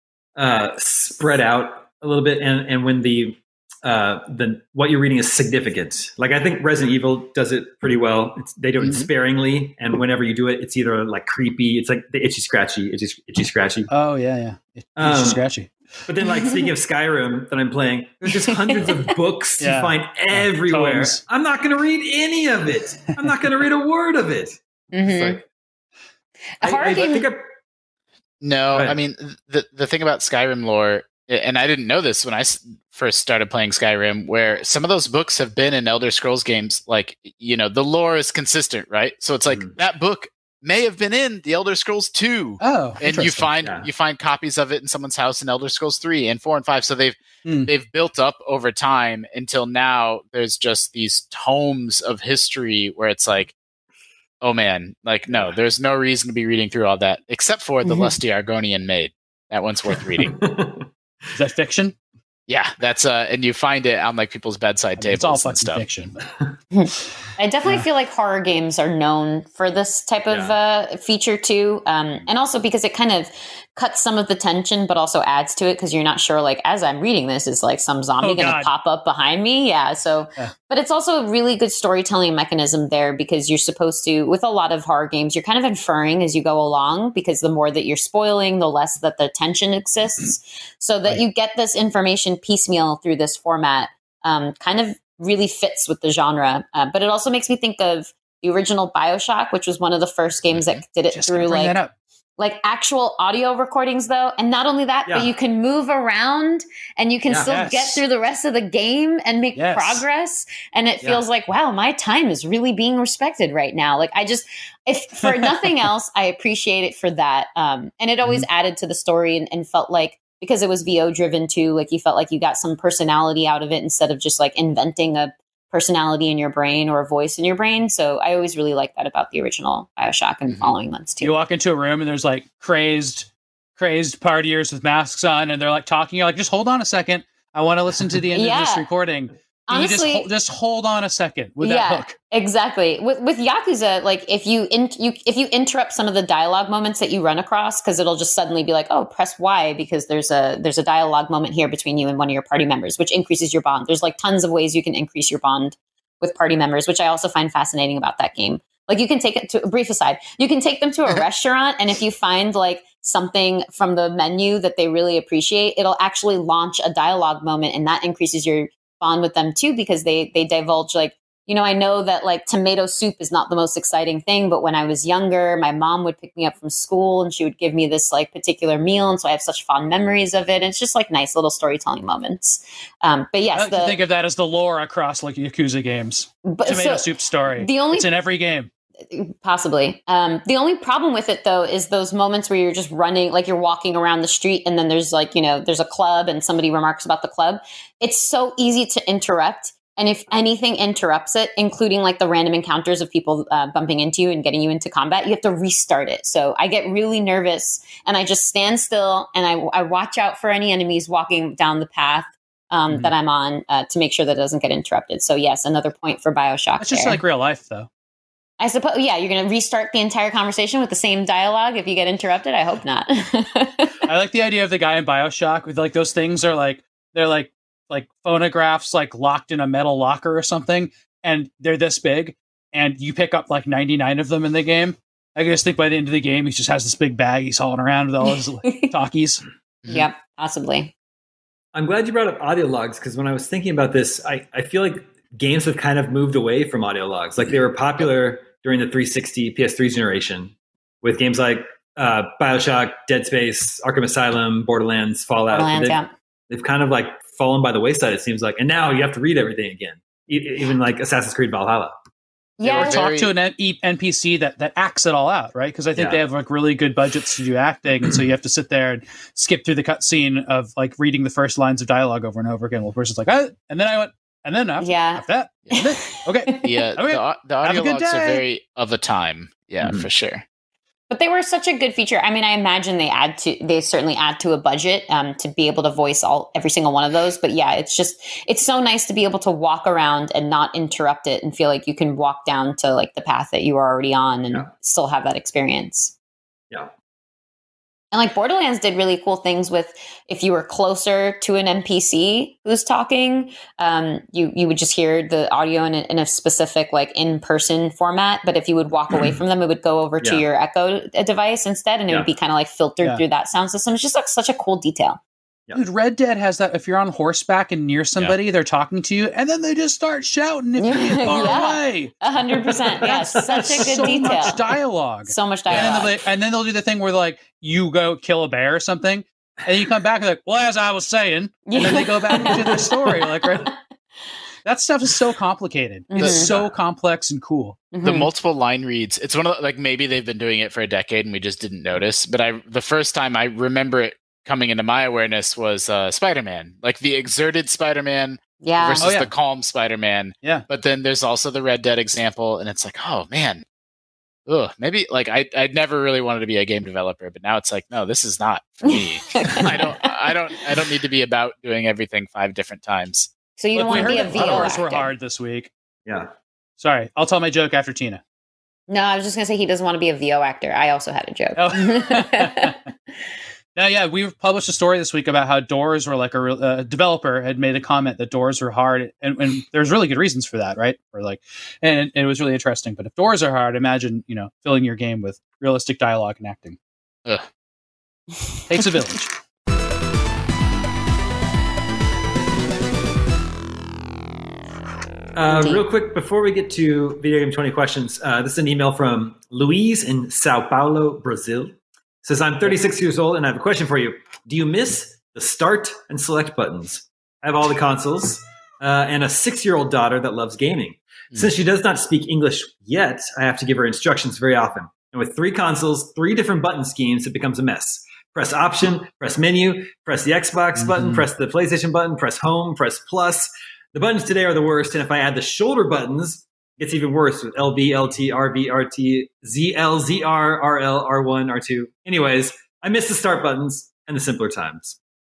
spread out a little bit, and when the what you're reading is significant. Like I think Resident Evil does it pretty well. They do it sparingly, and whenever you do it, it's either like creepy. It's like the itchy scratchy. Oh yeah. Itchy scratchy. But then, like speaking of Skyrim that I'm playing, there's just hundreds of books you find everywhere. Tomes. I'm not going to read any of it. I'm not going to read a word of it. It's like, No, I mean the thing about Skyrim lore, and I didn't know this when I first started playing Skyrim, where some of those books have been in Elder Scrolls games. Like, you know, the lore is consistent, right? So it's like that book may have been in the Elder Scrolls 2. Oh, and you find copies of it in someone's house in Elder Scrolls 3 and 4 and 5. So they've built up over time until now. There's just these tomes of history where it's like, oh man, like no, there's no reason to be reading through all that except for the Lusty Argonian Maid. That one's worth reading. Is that fiction? Yeah, that's and you find it on like people's bedside tables. It's all and stuff. fiction. I definitely feel like horror games are known for this type of feature too, and also because it kind of cuts some of the tension, but also adds to it because you're not sure. Like as I'm reading this, is like some zombie going to pop up behind me? Yeah. So, but it's also a really good storytelling mechanism there because you're supposed to, with a lot of horror games, you're kind of inferring as you go along because the more that you're spoiling, the less that the tension exists. So that you get this information piecemeal through this format, kind of really fits with the genre. But it also makes me think of the original BioShock, which was one of the first games that did it through like actual audio recordings though. And not only that, but you can move around and you can still get through the rest of the game and make progress. And it feels like, wow, my time is really being respected right now. Like if for nothing else, I appreciate it for that. And it always added to the story and felt like, because it was VO driven too, like you felt like you got some personality out of it instead of just like inventing a personality in your brain or a voice in your brain. So I always really like that about the original BioShock and following ones too. You walk into a room and there's like crazed partiers with masks on and they're like talking. You're like, just hold on a second. I want to listen to the end of this recording. Honestly, you just hold on a second with that hook. Exactly. With Yakuza, like if you interrupt some of the dialogue moments that you run across, because it'll just suddenly be like, oh, press Y because there's a dialogue moment here between you and one of your party members, which increases your bond. There's like tons of ways you can increase your bond with party members, which I also find fascinating about that game. Like you can take it to a brief aside. You can take them to a restaurant, and if you find like something from the menu that they really appreciate, it'll actually launch a dialogue moment, and that increases your bond with them too, because they divulge like, you know, I know that like tomato soup is not the most exciting thing, but when I was younger, my mom would pick me up from school and she would give me this like particular meal. And so I have such fond memories of it. And it's just like nice little storytelling moments. But yes, I like to think of that as the lore across like Yakuza games. Tomato soup story. It's in every game. Possibly. The only problem with it though is those moments where you're just running, like you're walking around the street and then there's like, you know, there's a club and somebody remarks about the club. It's so easy to interrupt. And if anything interrupts it, including like the random encounters of people bumping into you and getting you into combat, you have to restart it. So I get really nervous and I just stand still and I watch out for any enemies walking down the path that I'm on to make sure that it doesn't get interrupted. So yes, another point for BioShock. It's just like real life though. I suppose, yeah, you're going to restart the entire conversation with the same dialogue if you get interrupted. I hope not. I like the idea of the guy in BioShock with like those things are like, they're like phonographs like locked in a metal locker or something. And they're this big and you pick up like 99 of them in the game. I just think by the end of the game, he just has this big bag he's hauling around with all his talkies. Yep, possibly. I'm glad you brought up audio logs because when I was thinking about this, I feel like games have kind of moved away from audio logs. Like they were popular during the 360 PS3 generation with games like BioShock, Dead Space, Arkham Asylum, Borderlands, Fallout. They've kind of like fallen by the wayside, it seems like. And now you have to read everything again, even like Assassin's Creed Valhalla. Yeah, or talk to an NPC that acts it all out, right? Because I think they have like really good budgets to do acting, and so you have to sit there and skip through the cutscene of like reading the first lines of dialogue over and over again. Well, the person's like, and then I went, and then after that, okay, yeah, the audio logs are very of a time, for sure. But they were such a good feature. I mean, I imagine they certainly add to a budget to be able to voice every single one of those. But yeah, it's so nice to be able to walk around and not interrupt it and feel like you can walk down to like the path that you are already on and still have that experience. Yeah. And like Borderlands did really cool things with if you were closer to an NPC who's talking, you would just hear the audio in a specific like in-person format. But if you would walk away from them, it would go over to your Echo device instead, and it would be kind of like filtered through that sound system. It's just like such a cool detail. Dude, Red Dead has that. If you're on horseback and near somebody, they're talking to you, and then they just start shouting if you're far away. 100%. Yes, such a good so detail. Much dialogue. So much dialogue. And then they'll do the thing where like you go kill a bear or something, and you come back and like, well, as I was saying, and then they go back into their story. Like, right? That stuff is so complicated. It's so complex and cool. The multiple line reads. It's one of the, like maybe they've been doing it for a decade and we just didn't notice. But the first time I remember it coming into my awareness was Spider-Man, like the exerted Spider-Man versus the calm Spider-Man. Yeah. But then there's also the Red Dead example, and it's like, oh man, maybe like I never really wanted to be a game developer, but now it's like, no, this is not for me. I don't need to be about doing everything 5 different times. So you don't want to be a VO actor. Were hard this week. Yeah. Sorry, I'll tell my joke after Tina. No, I was just gonna say he doesn't want to be a VO actor. I also had a joke. Oh. Now, yeah, we published a story this week about how doors were like a developer had made a comment that doors were hard, and there's really good reasons for that, right? Or like, and it was really interesting. But if doors are hard, imagine filling your game with realistic dialogue and acting. Ugh. Takes a village. Real quick, before we get to Video Game 20 questions, this is an email from Luis in Sao Paulo, Brazil. Says, I'm 36 years old and I have a question for you. Do you miss the start and select buttons? I have all the consoles and a 6-year-old daughter that loves gaming. Since she does not speak English yet, I have to give her instructions very often. And with 3 consoles, 3 different button schemes, it becomes a mess. Press Option, press Menu, press the Xbox button, press the PlayStation button, press Home, press Plus. The buttons today are the worst, and if I add the shoulder buttons, it gets even worse with LB, LT, RB, RT, ZL, ZR, RL, R1, R2. Anyways, I miss the start buttons and the simpler times.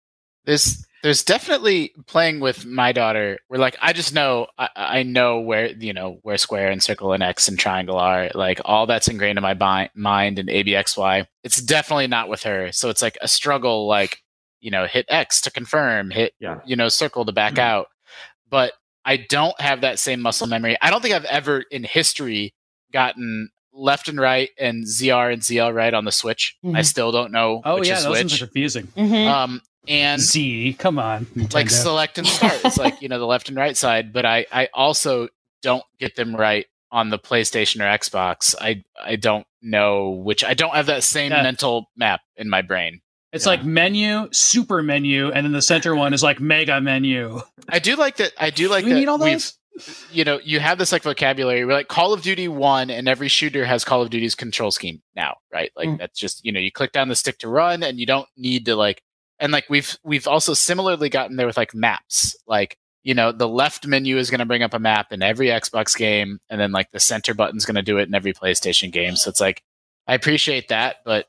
There's definitely playing with my daughter where like I just know I know where where square and circle and X and triangle are, like all that's ingrained in my mind and ABXY. It's definitely not with her, so it's like a struggle. Like hit X to confirm, hit circle to back out. But I don't have that same muscle memory. I don't think I've ever in history gotten left and right and ZR and ZL right on the Switch. I still don't know which is those which. ones are confusing. And Z, come on. Nintendo. Like select and start. It's like, the left and right side, but I also don't get them right on the PlayStation or Xbox. I don't know which. I don't have that same mental map in my brain. It's like menu, super menu, and then the center one is like mega menu. I do like that. We need all those? You have this like vocabulary. We're like Call of Duty 1, and every shooter has Call of Duty's control scheme now, right? Like that's just you click down the stick to run, and you don't need to like. And like we've also similarly gotten there with like maps. Like the left menu is going to bring up a map in every Xbox game, and then like the center button's going to do it in every PlayStation game. So it's like I appreciate that, but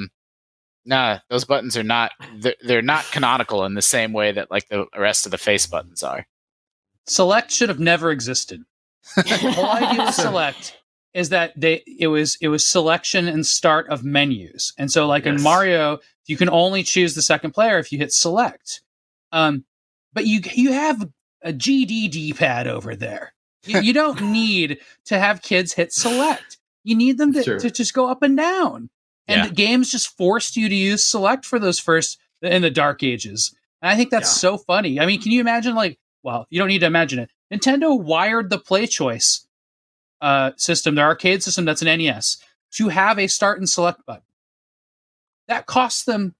nah, those buttons are not. They're not canonical in the same way that like the rest of the face buttons are. Select should have never existed. The whole idea of select is that it was selection and start of menus, and so like in Mario, you can only choose the second player if you hit select. But you have a GD pad over there. You don't need to have kids hit select. You need them to just go up and down. And the games just forced you to use select for those first in the dark ages. And I think that's so funny. I mean, can you imagine you don't need to imagine it. Nintendo wired the Play Choice system, their arcade system that's an NES, to have a start and select button. That costs them,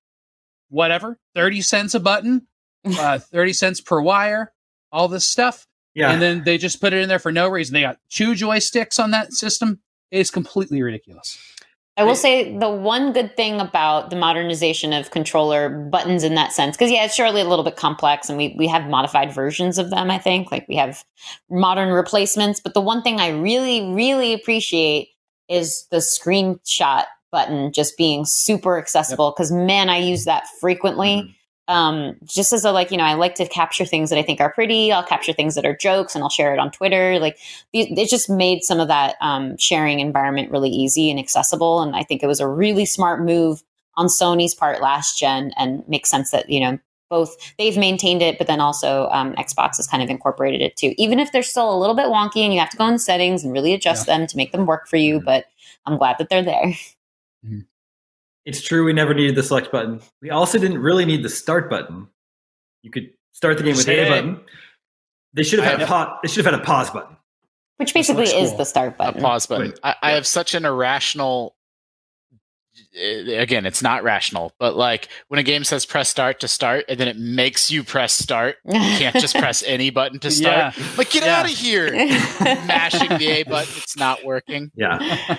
30 cents a button, 30 cents per wire, all this stuff. Yeah. And then they just put it in there for no reason. They got 2 joysticks on that system. It's completely ridiculous. I will say the one good thing about the modernization of controller buttons in that sense, because it's surely a little bit complex and we have modified versions of them, I think. Like we have modern replacements. But the one thing I really, really appreciate is the screenshot button just being super accessible. Because man, I use that frequently. Just as I like to capture things that I think are pretty. I'll capture things that are jokes and I'll share it on Twitter. Like it just made some of that sharing environment really easy and accessible. And I think it was a really smart move on Sony's part last gen, and makes sense that, both they've maintained it, but then also Xbox has kind of incorporated it too. Even if they're still a little bit wonky and you have to go in the settings and really adjust them to make them work for you, but I'm glad that they're there. It's true, we never needed the select button. We also didn't really need the start button. You could start the game with a button. They should have had a pause button. Which basically is the start button. A pause button. I have such an irrational... Again, it's not rational, but like when a game says press start to start, and then it makes you press start, you can't just press any button to start. Yeah. Like, get out of here! Mashing the A button, it's not working. Yeah.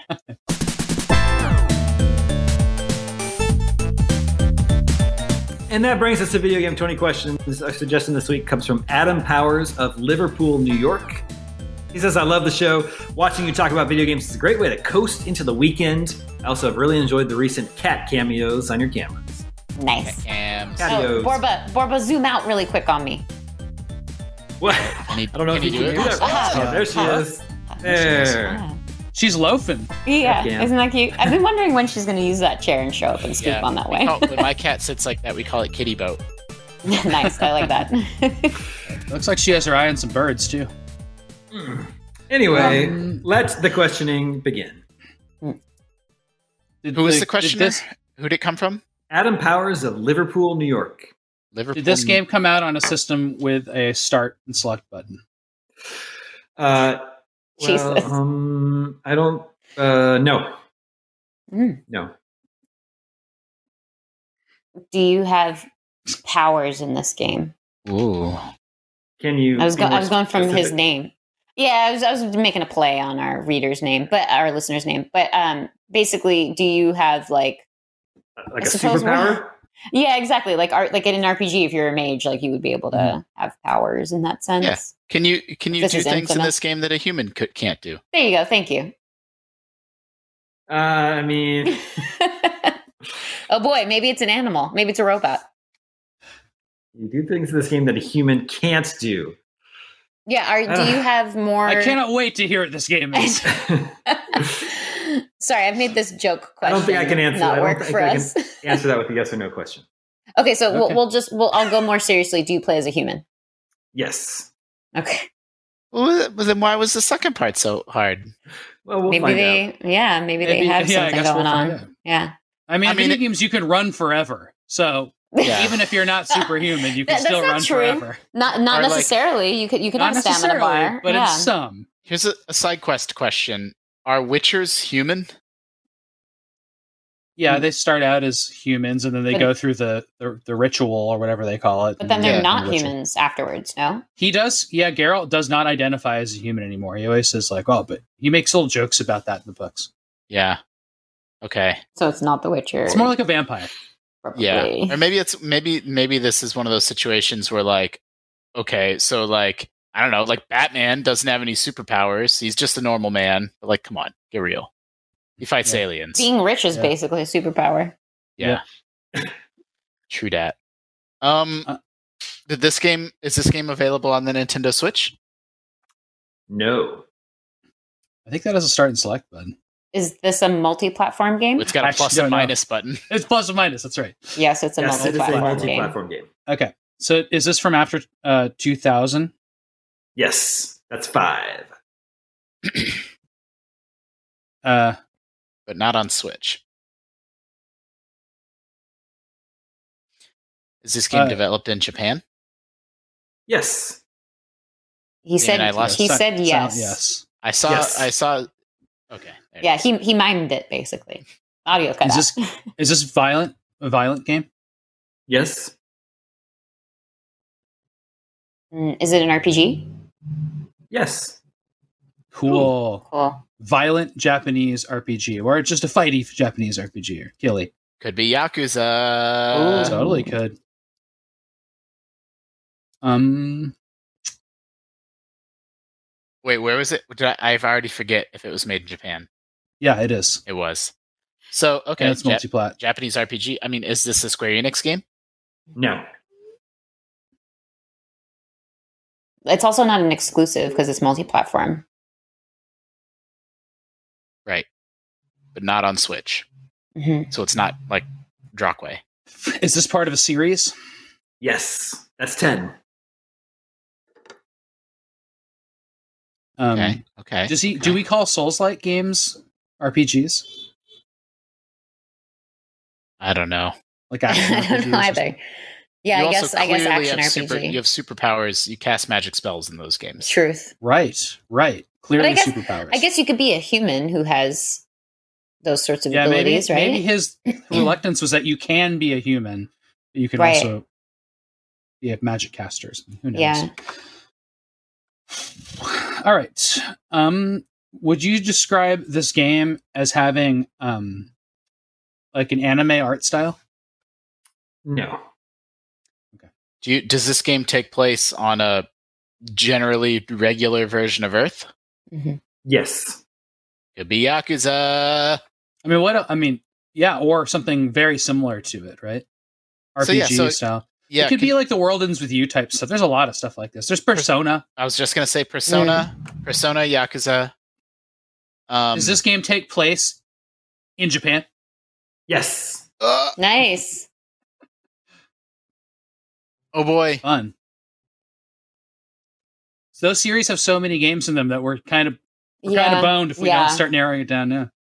And that brings us to Video Game 20 questions. Our suggestion this week comes from Adam Powers of Liverpool, New York. He says, I love the show. Watching you talk about video games is a great way to coast into the weekend. I also have really enjoyed the recent cat cameos on your cameras. Nice. Cameos. Borba, zoom out really quick on me. What? I don't know if you can do that. Oh, there she is. There. She's loafing. Yeah, isn't that cute? I've been wondering when she's going to use that chair and show up and scoop on that way. When my cat sits like that, we call it kitty boat. Nice, I like that. Looks like she has her eye on some birds, too. Anyway, let the questioning begin. Who was the questioner? Who did it come from? Adam Powers of Liverpool, New York. Liverpool. Did this game come out on a system with a start and select button? Jesus. I don't. No. No. Do you have powers in this game? Ooh. Can you? I was going from specific? his name. Yeah, I was making a play on our reader's name, but our listener's name. But basically, do you have like a superpower? Yeah, exactly. Like in an RPG, if you're a mage, like you would be able to have powers in that sense. Yeah. Can you do things in infinite. this game that a human can't do? There you go. Thank you. I mean, oh boy, maybe it's an animal. Maybe it's a robot. you do things in this game that a human can't do. Yeah. Do you have more? I cannot wait to hear what this game is. Sorry, I've made this joke question. I don't think I can answer. Not I work don't for think us. I can answer that with a yes or no question. Okay, so I'll go more seriously. Do you play as a human? Yes. Okay. Well, then why was the second part so hard? Well, we'll Maybe find they, out. yeah, maybe they have something going on. Yeah. I mean, video games you can run forever. So even if you're not superhuman, you can still run forever. Not necessarily. You could have stamina bar, but it's some. Here's a side quest question: are Witchers human? Yeah, they start out as humans, and then they go through the ritual or whatever they call it. But then they're not humans afterwards, no? He does. Yeah, Geralt does not identify as a human anymore. He always says like, "Oh," but he makes little jokes about that in the books. Yeah. Okay. So it's not The Witcher. It's more like a vampire. Probably. Yeah. Or maybe this is one of those situations where like, okay, so like I don't know, like Batman doesn't have any superpowers. He's just a normal man. But like, come on, get real. He fights aliens. Being rich is basically a superpower. Yeah. True dat. Is this game available on the Nintendo Switch? No. I think that has a start and select button. Is this a multi-platform game? It's got a plus and minus button. It's plus and minus, that's right. Yes, it's a Yes, it is a multi-platform game. multi-platform game. Okay. So is this from after 2000? Yes, that's 5. But not on Switch. Is this game developed in Japan? Yes. He said yes. Yes. I saw. Okay. Yeah, he mimed it basically. Audio cut out. Is this a violent game? Yes. Is it an RPG? Yes. Cool. Violent Japanese RPG, or just a fighty Japanese RPG, or killy. Could be Yakuza. Ooh, totally could. Wait, where was it? I've already forget if it was made in Japan. Yeah, it is. It was. So okay, and it's multi-plat. Japanese RPG. I mean, is this a Square Enix game? No. It's also not an exclusive because it's multi-platform. Right. But not on Switch. Mm-hmm. So it's not like Drockway. Is this part of a series? Yes, that's 10. Okay. Do we call Souls-like games RPGs? I don't know. Like action I don't RPGs know or either. something? Yeah, You I also guess clearly action have RPG. you have superpowers. You cast magic spells in those games. Truth. Right. Clearly guess- superpowers. I guess you could be a human who has those sorts of maybe, abilities, right? maybe his reluctance was that you can be a human, but you can Right. also be a magic casters. Who knows? Yeah. All right. Would you describe this game as having like an anime art style? No. Does this game take place on a generally regular version of Earth? Mhm. Yes. Could be Yakuza. Yeah, or something very similar to it, right? So, yeah, RPG style. Yeah, It could be like the World Ends With You type stuff. There's a lot of stuff like this. There's Persona. I was just gonna say Persona, Yakuza. Does this game take place in Japan? Yes. Nice. Oh boy. Fun. So those series have so many games in them that we're kind of boned if we don't start narrowing it down now.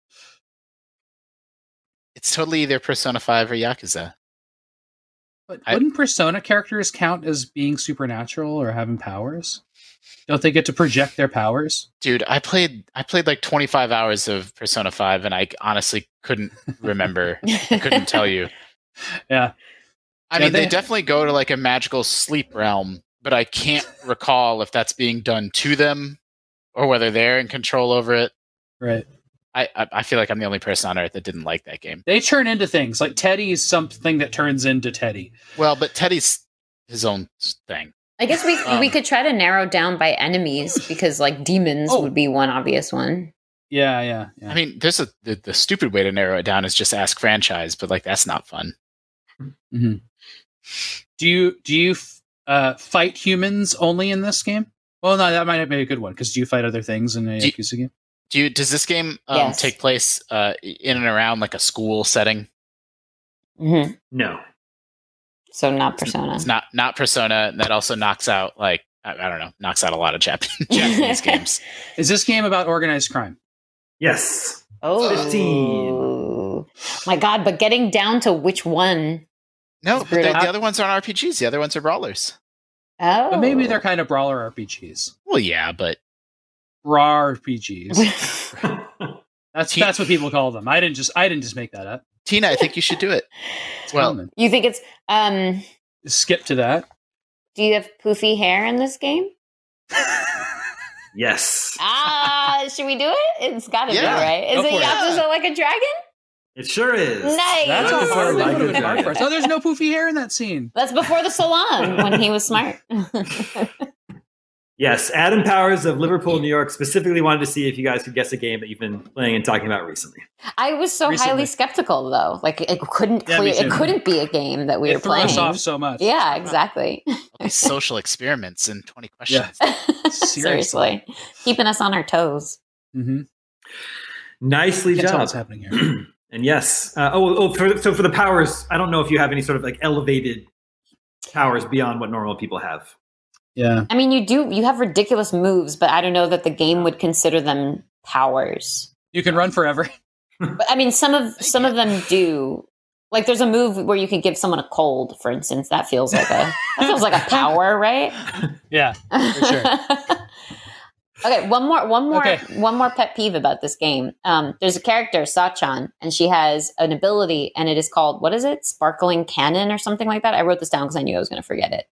It's totally either Persona 5 or Yakuza. But wouldn't Persona characters count as being supernatural or having powers? Don't they get to project their powers? Dude, I played like 25 hours of Persona 5 and I honestly couldn't remember. Couldn't tell you. Yeah. I mean, they definitely go to like a magical sleep realm, but I can't recall if that's being done to them or whether they're in control over it. Right. I feel like I'm the only person on Earth that didn't like that game. They turn into things. Like Teddy's something that turns into Teddy. Well, but Teddy's his own thing. I guess we could try to narrow down by enemies because like demons would be one obvious one. Yeah. I mean, there's the stupid way to narrow it down is just ask franchise, but like that's not fun. Mm-hmm. Do you fight humans only in this game? Well, no, that might be a good one because do you fight other things in a Yakuza game? Does this game Yes. take place in and around like a school setting? Mm-hmm. No. So not Persona. It's not Persona. That also knocks out like I don't know, knocks out a lot of Japanese games. Is this game about organized crime? Yes. Oh, 15. My God! But getting down to which one? No, but the brutal. other ones aren't RPGs. The other ones are brawlers. Oh, But maybe they're kind of brawler RPGs. Well, yeah, but Raw RPGs. That's what people call them. I didn't just make that up. Tina, I think you should do it. It's Well, common. You think it's Skip to that. Do you have poofy hair in this game? Yes. Should we do it? It's got to be Yeah, right. Is go it for it. Yakuza like a dragon? It sure is. Nice. That's That's a before hard Like one a to mark Dragon. for us. Oh, there's no poofy hair in that scene. That's before the salon when he was smart. Yes. Adam Powers of Liverpool, New York specifically wanted to see if you guys could guess a game that you've been playing and talking about recently. I was so Recently. highly skeptical though. Like it couldn't Yeah, me it too. couldn't be a game that we It were threw playing. us off so much. Yeah, exactly. all these social experiments and 20 questions. Seriously. Keeping us on our toes. Mm-hmm. Nicely Can't tell done. what's happening here. And yes. So for the powers, I don't know if you have any sort of like elevated powers beyond what normal people have. Yeah. I mean, you have ridiculous moves, but I don't know that the game would consider them powers. You can run forever. But I mean, some of them do. Like, there's a move where you could give someone a cold, for instance. That feels like a power, right? Yeah, for sure. Okay, one Okay. more pet peeve about this game. There's a character, Sachan, and she has an ability, and it is called, what is it? Sparkling Cannon or something like that. I wrote this down because I knew I was going to forget it.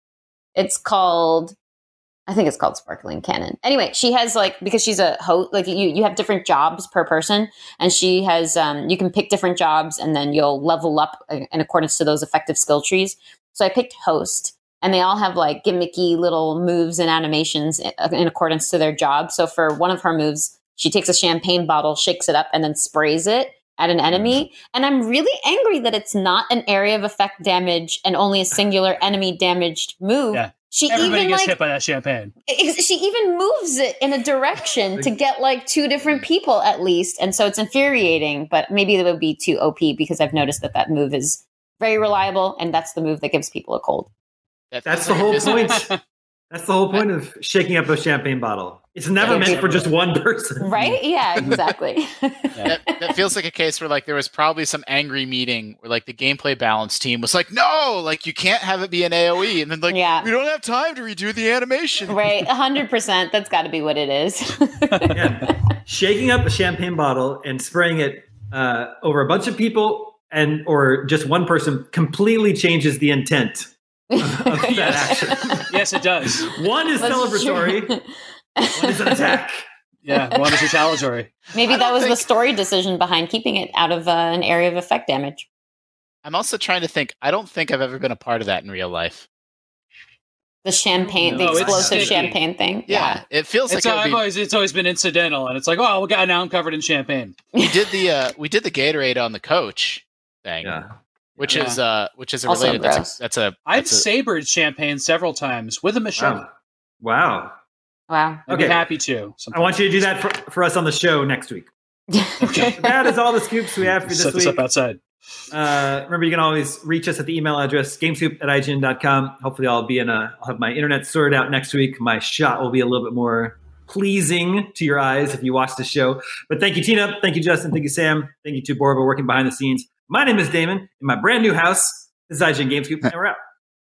I think it's called Sparkling Cannon. Anyway, she has because she's a host, you have different jobs per person, and she has, you can pick different jobs and then you'll level up in accordance to those effective skill trees. So I picked host, and they all have gimmicky little moves and animations in accordance to their job. So for one of her moves, she takes a champagne bottle, shakes it up, and then sprays it at an enemy. And I'm really angry that it's not an area of effect damage and only a singular enemy damaged move. Yeah. She Everybody even gets hit by that champagne. she even moves it in a direction to get two different people at least. And so it's infuriating, but maybe it would be too OP because I've noticed that move is very reliable, and that's the move that gives people a cold. That's the whole point. That's the whole point of shaking up a champagne bottle. It's never meant for just one person. Right? Yeah, exactly. That feels like a case where like there was probably some angry meeting where like the gameplay balance team was like, no, like you can't have it be an AoE. And then like, we don't have time to redo the animation. Right. 100%. That's got to be what it is. Yeah. Shaking up a champagne bottle and spraying it over a bunch of people or just one person completely changes the intent of that action. Yes, it does. One is celebratory. One is an attack. Yeah, one is retaliatory. Maybe that was the story decision behind keeping it out of an area of effect damage. I'm also trying to think. I don't think I've ever been a part of that in real life. The champagne, the explosive champagne thing. Yeah, it feels like it's always been incidental, and it's like, oh, now I'm covered in champagne. We did the Gatorade on the coach thing, which is a Also related. I've sabered champagne several times with a machete. Wow. Wow. I'd be happy to. I want you to do that for us on the show next week. Okay. That is all the scoops we have for this Set week. this up outside. Remember, you can always reach us at the email address gamescoop@ign.com. Hopefully, I'll have my internet sorted out next week. My shot will be a little bit more pleasing to your eyes if you watch the show. But thank you, Tina. Thank you, Justin. Thank you, Sam. Thank you to Borba working behind the scenes. My name is Damon. In my brand new house, this is IGN Gamescoop, and we're out.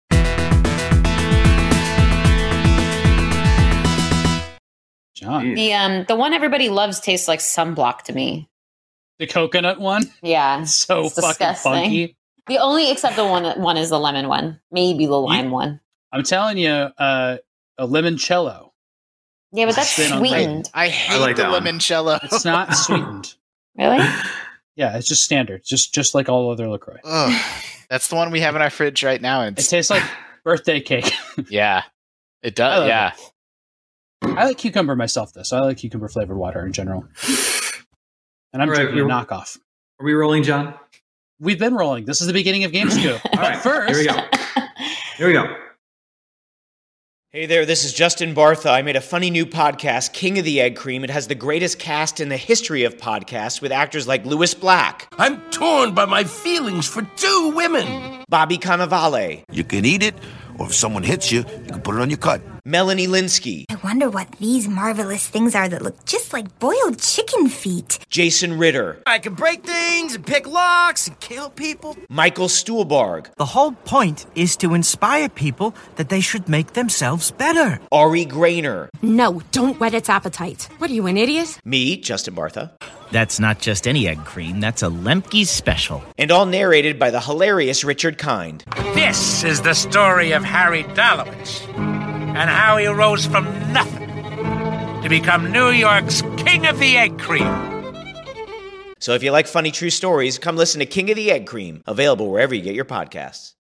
John. The one everybody loves tastes like sunblock to me. The coconut one? Yeah. It's so fucking funky. The only acceptable one is the lemon one. Maybe the lime one. I'm telling you, a limoncello. Yeah, but that's sweetened. I hate the limoncello. It's not sweetened. Really? Yeah, it's just standard. Just like all other LaCroix. That's the one we have in our fridge right now. It tastes like birthday cake. Yeah, it does. Yeah. I like cucumber myself, though, so I like cucumber flavored water in general. And I'm drinking a knockoff. Are we rolling, John? We've been rolling. This is the beginning of GameScoop. All right, first, Here we go. Hey there, this is Justin Bartha. I made a funny new podcast, King of the Egg Cream. It has the greatest cast in the history of podcasts with actors like Louis Black. I'm torn by my feelings for two women. Bobby Cannavale. You can eat it, or if someone hits you, you can put it on your cut. Melanie Linsky. I wonder what these marvelous things are that look just like boiled chicken feet. Jason Ritter. I can break things and pick locks and kill people. Michael Stuhlbarg. The whole point is to inspire people that they should make themselves better. Ari Grainer. No, don't whet its appetite. What are you, an idiot? Me, Justin Bartha. That's not just any egg cream, that's a Lemke's special. And all narrated by the hilarious Richard Kind. This is the story of Harry Dalowitz and how he rose from nothing to become New York's King of the Egg Cream. So if you like funny true stories, come listen to King of the Egg Cream, available wherever you get your podcasts.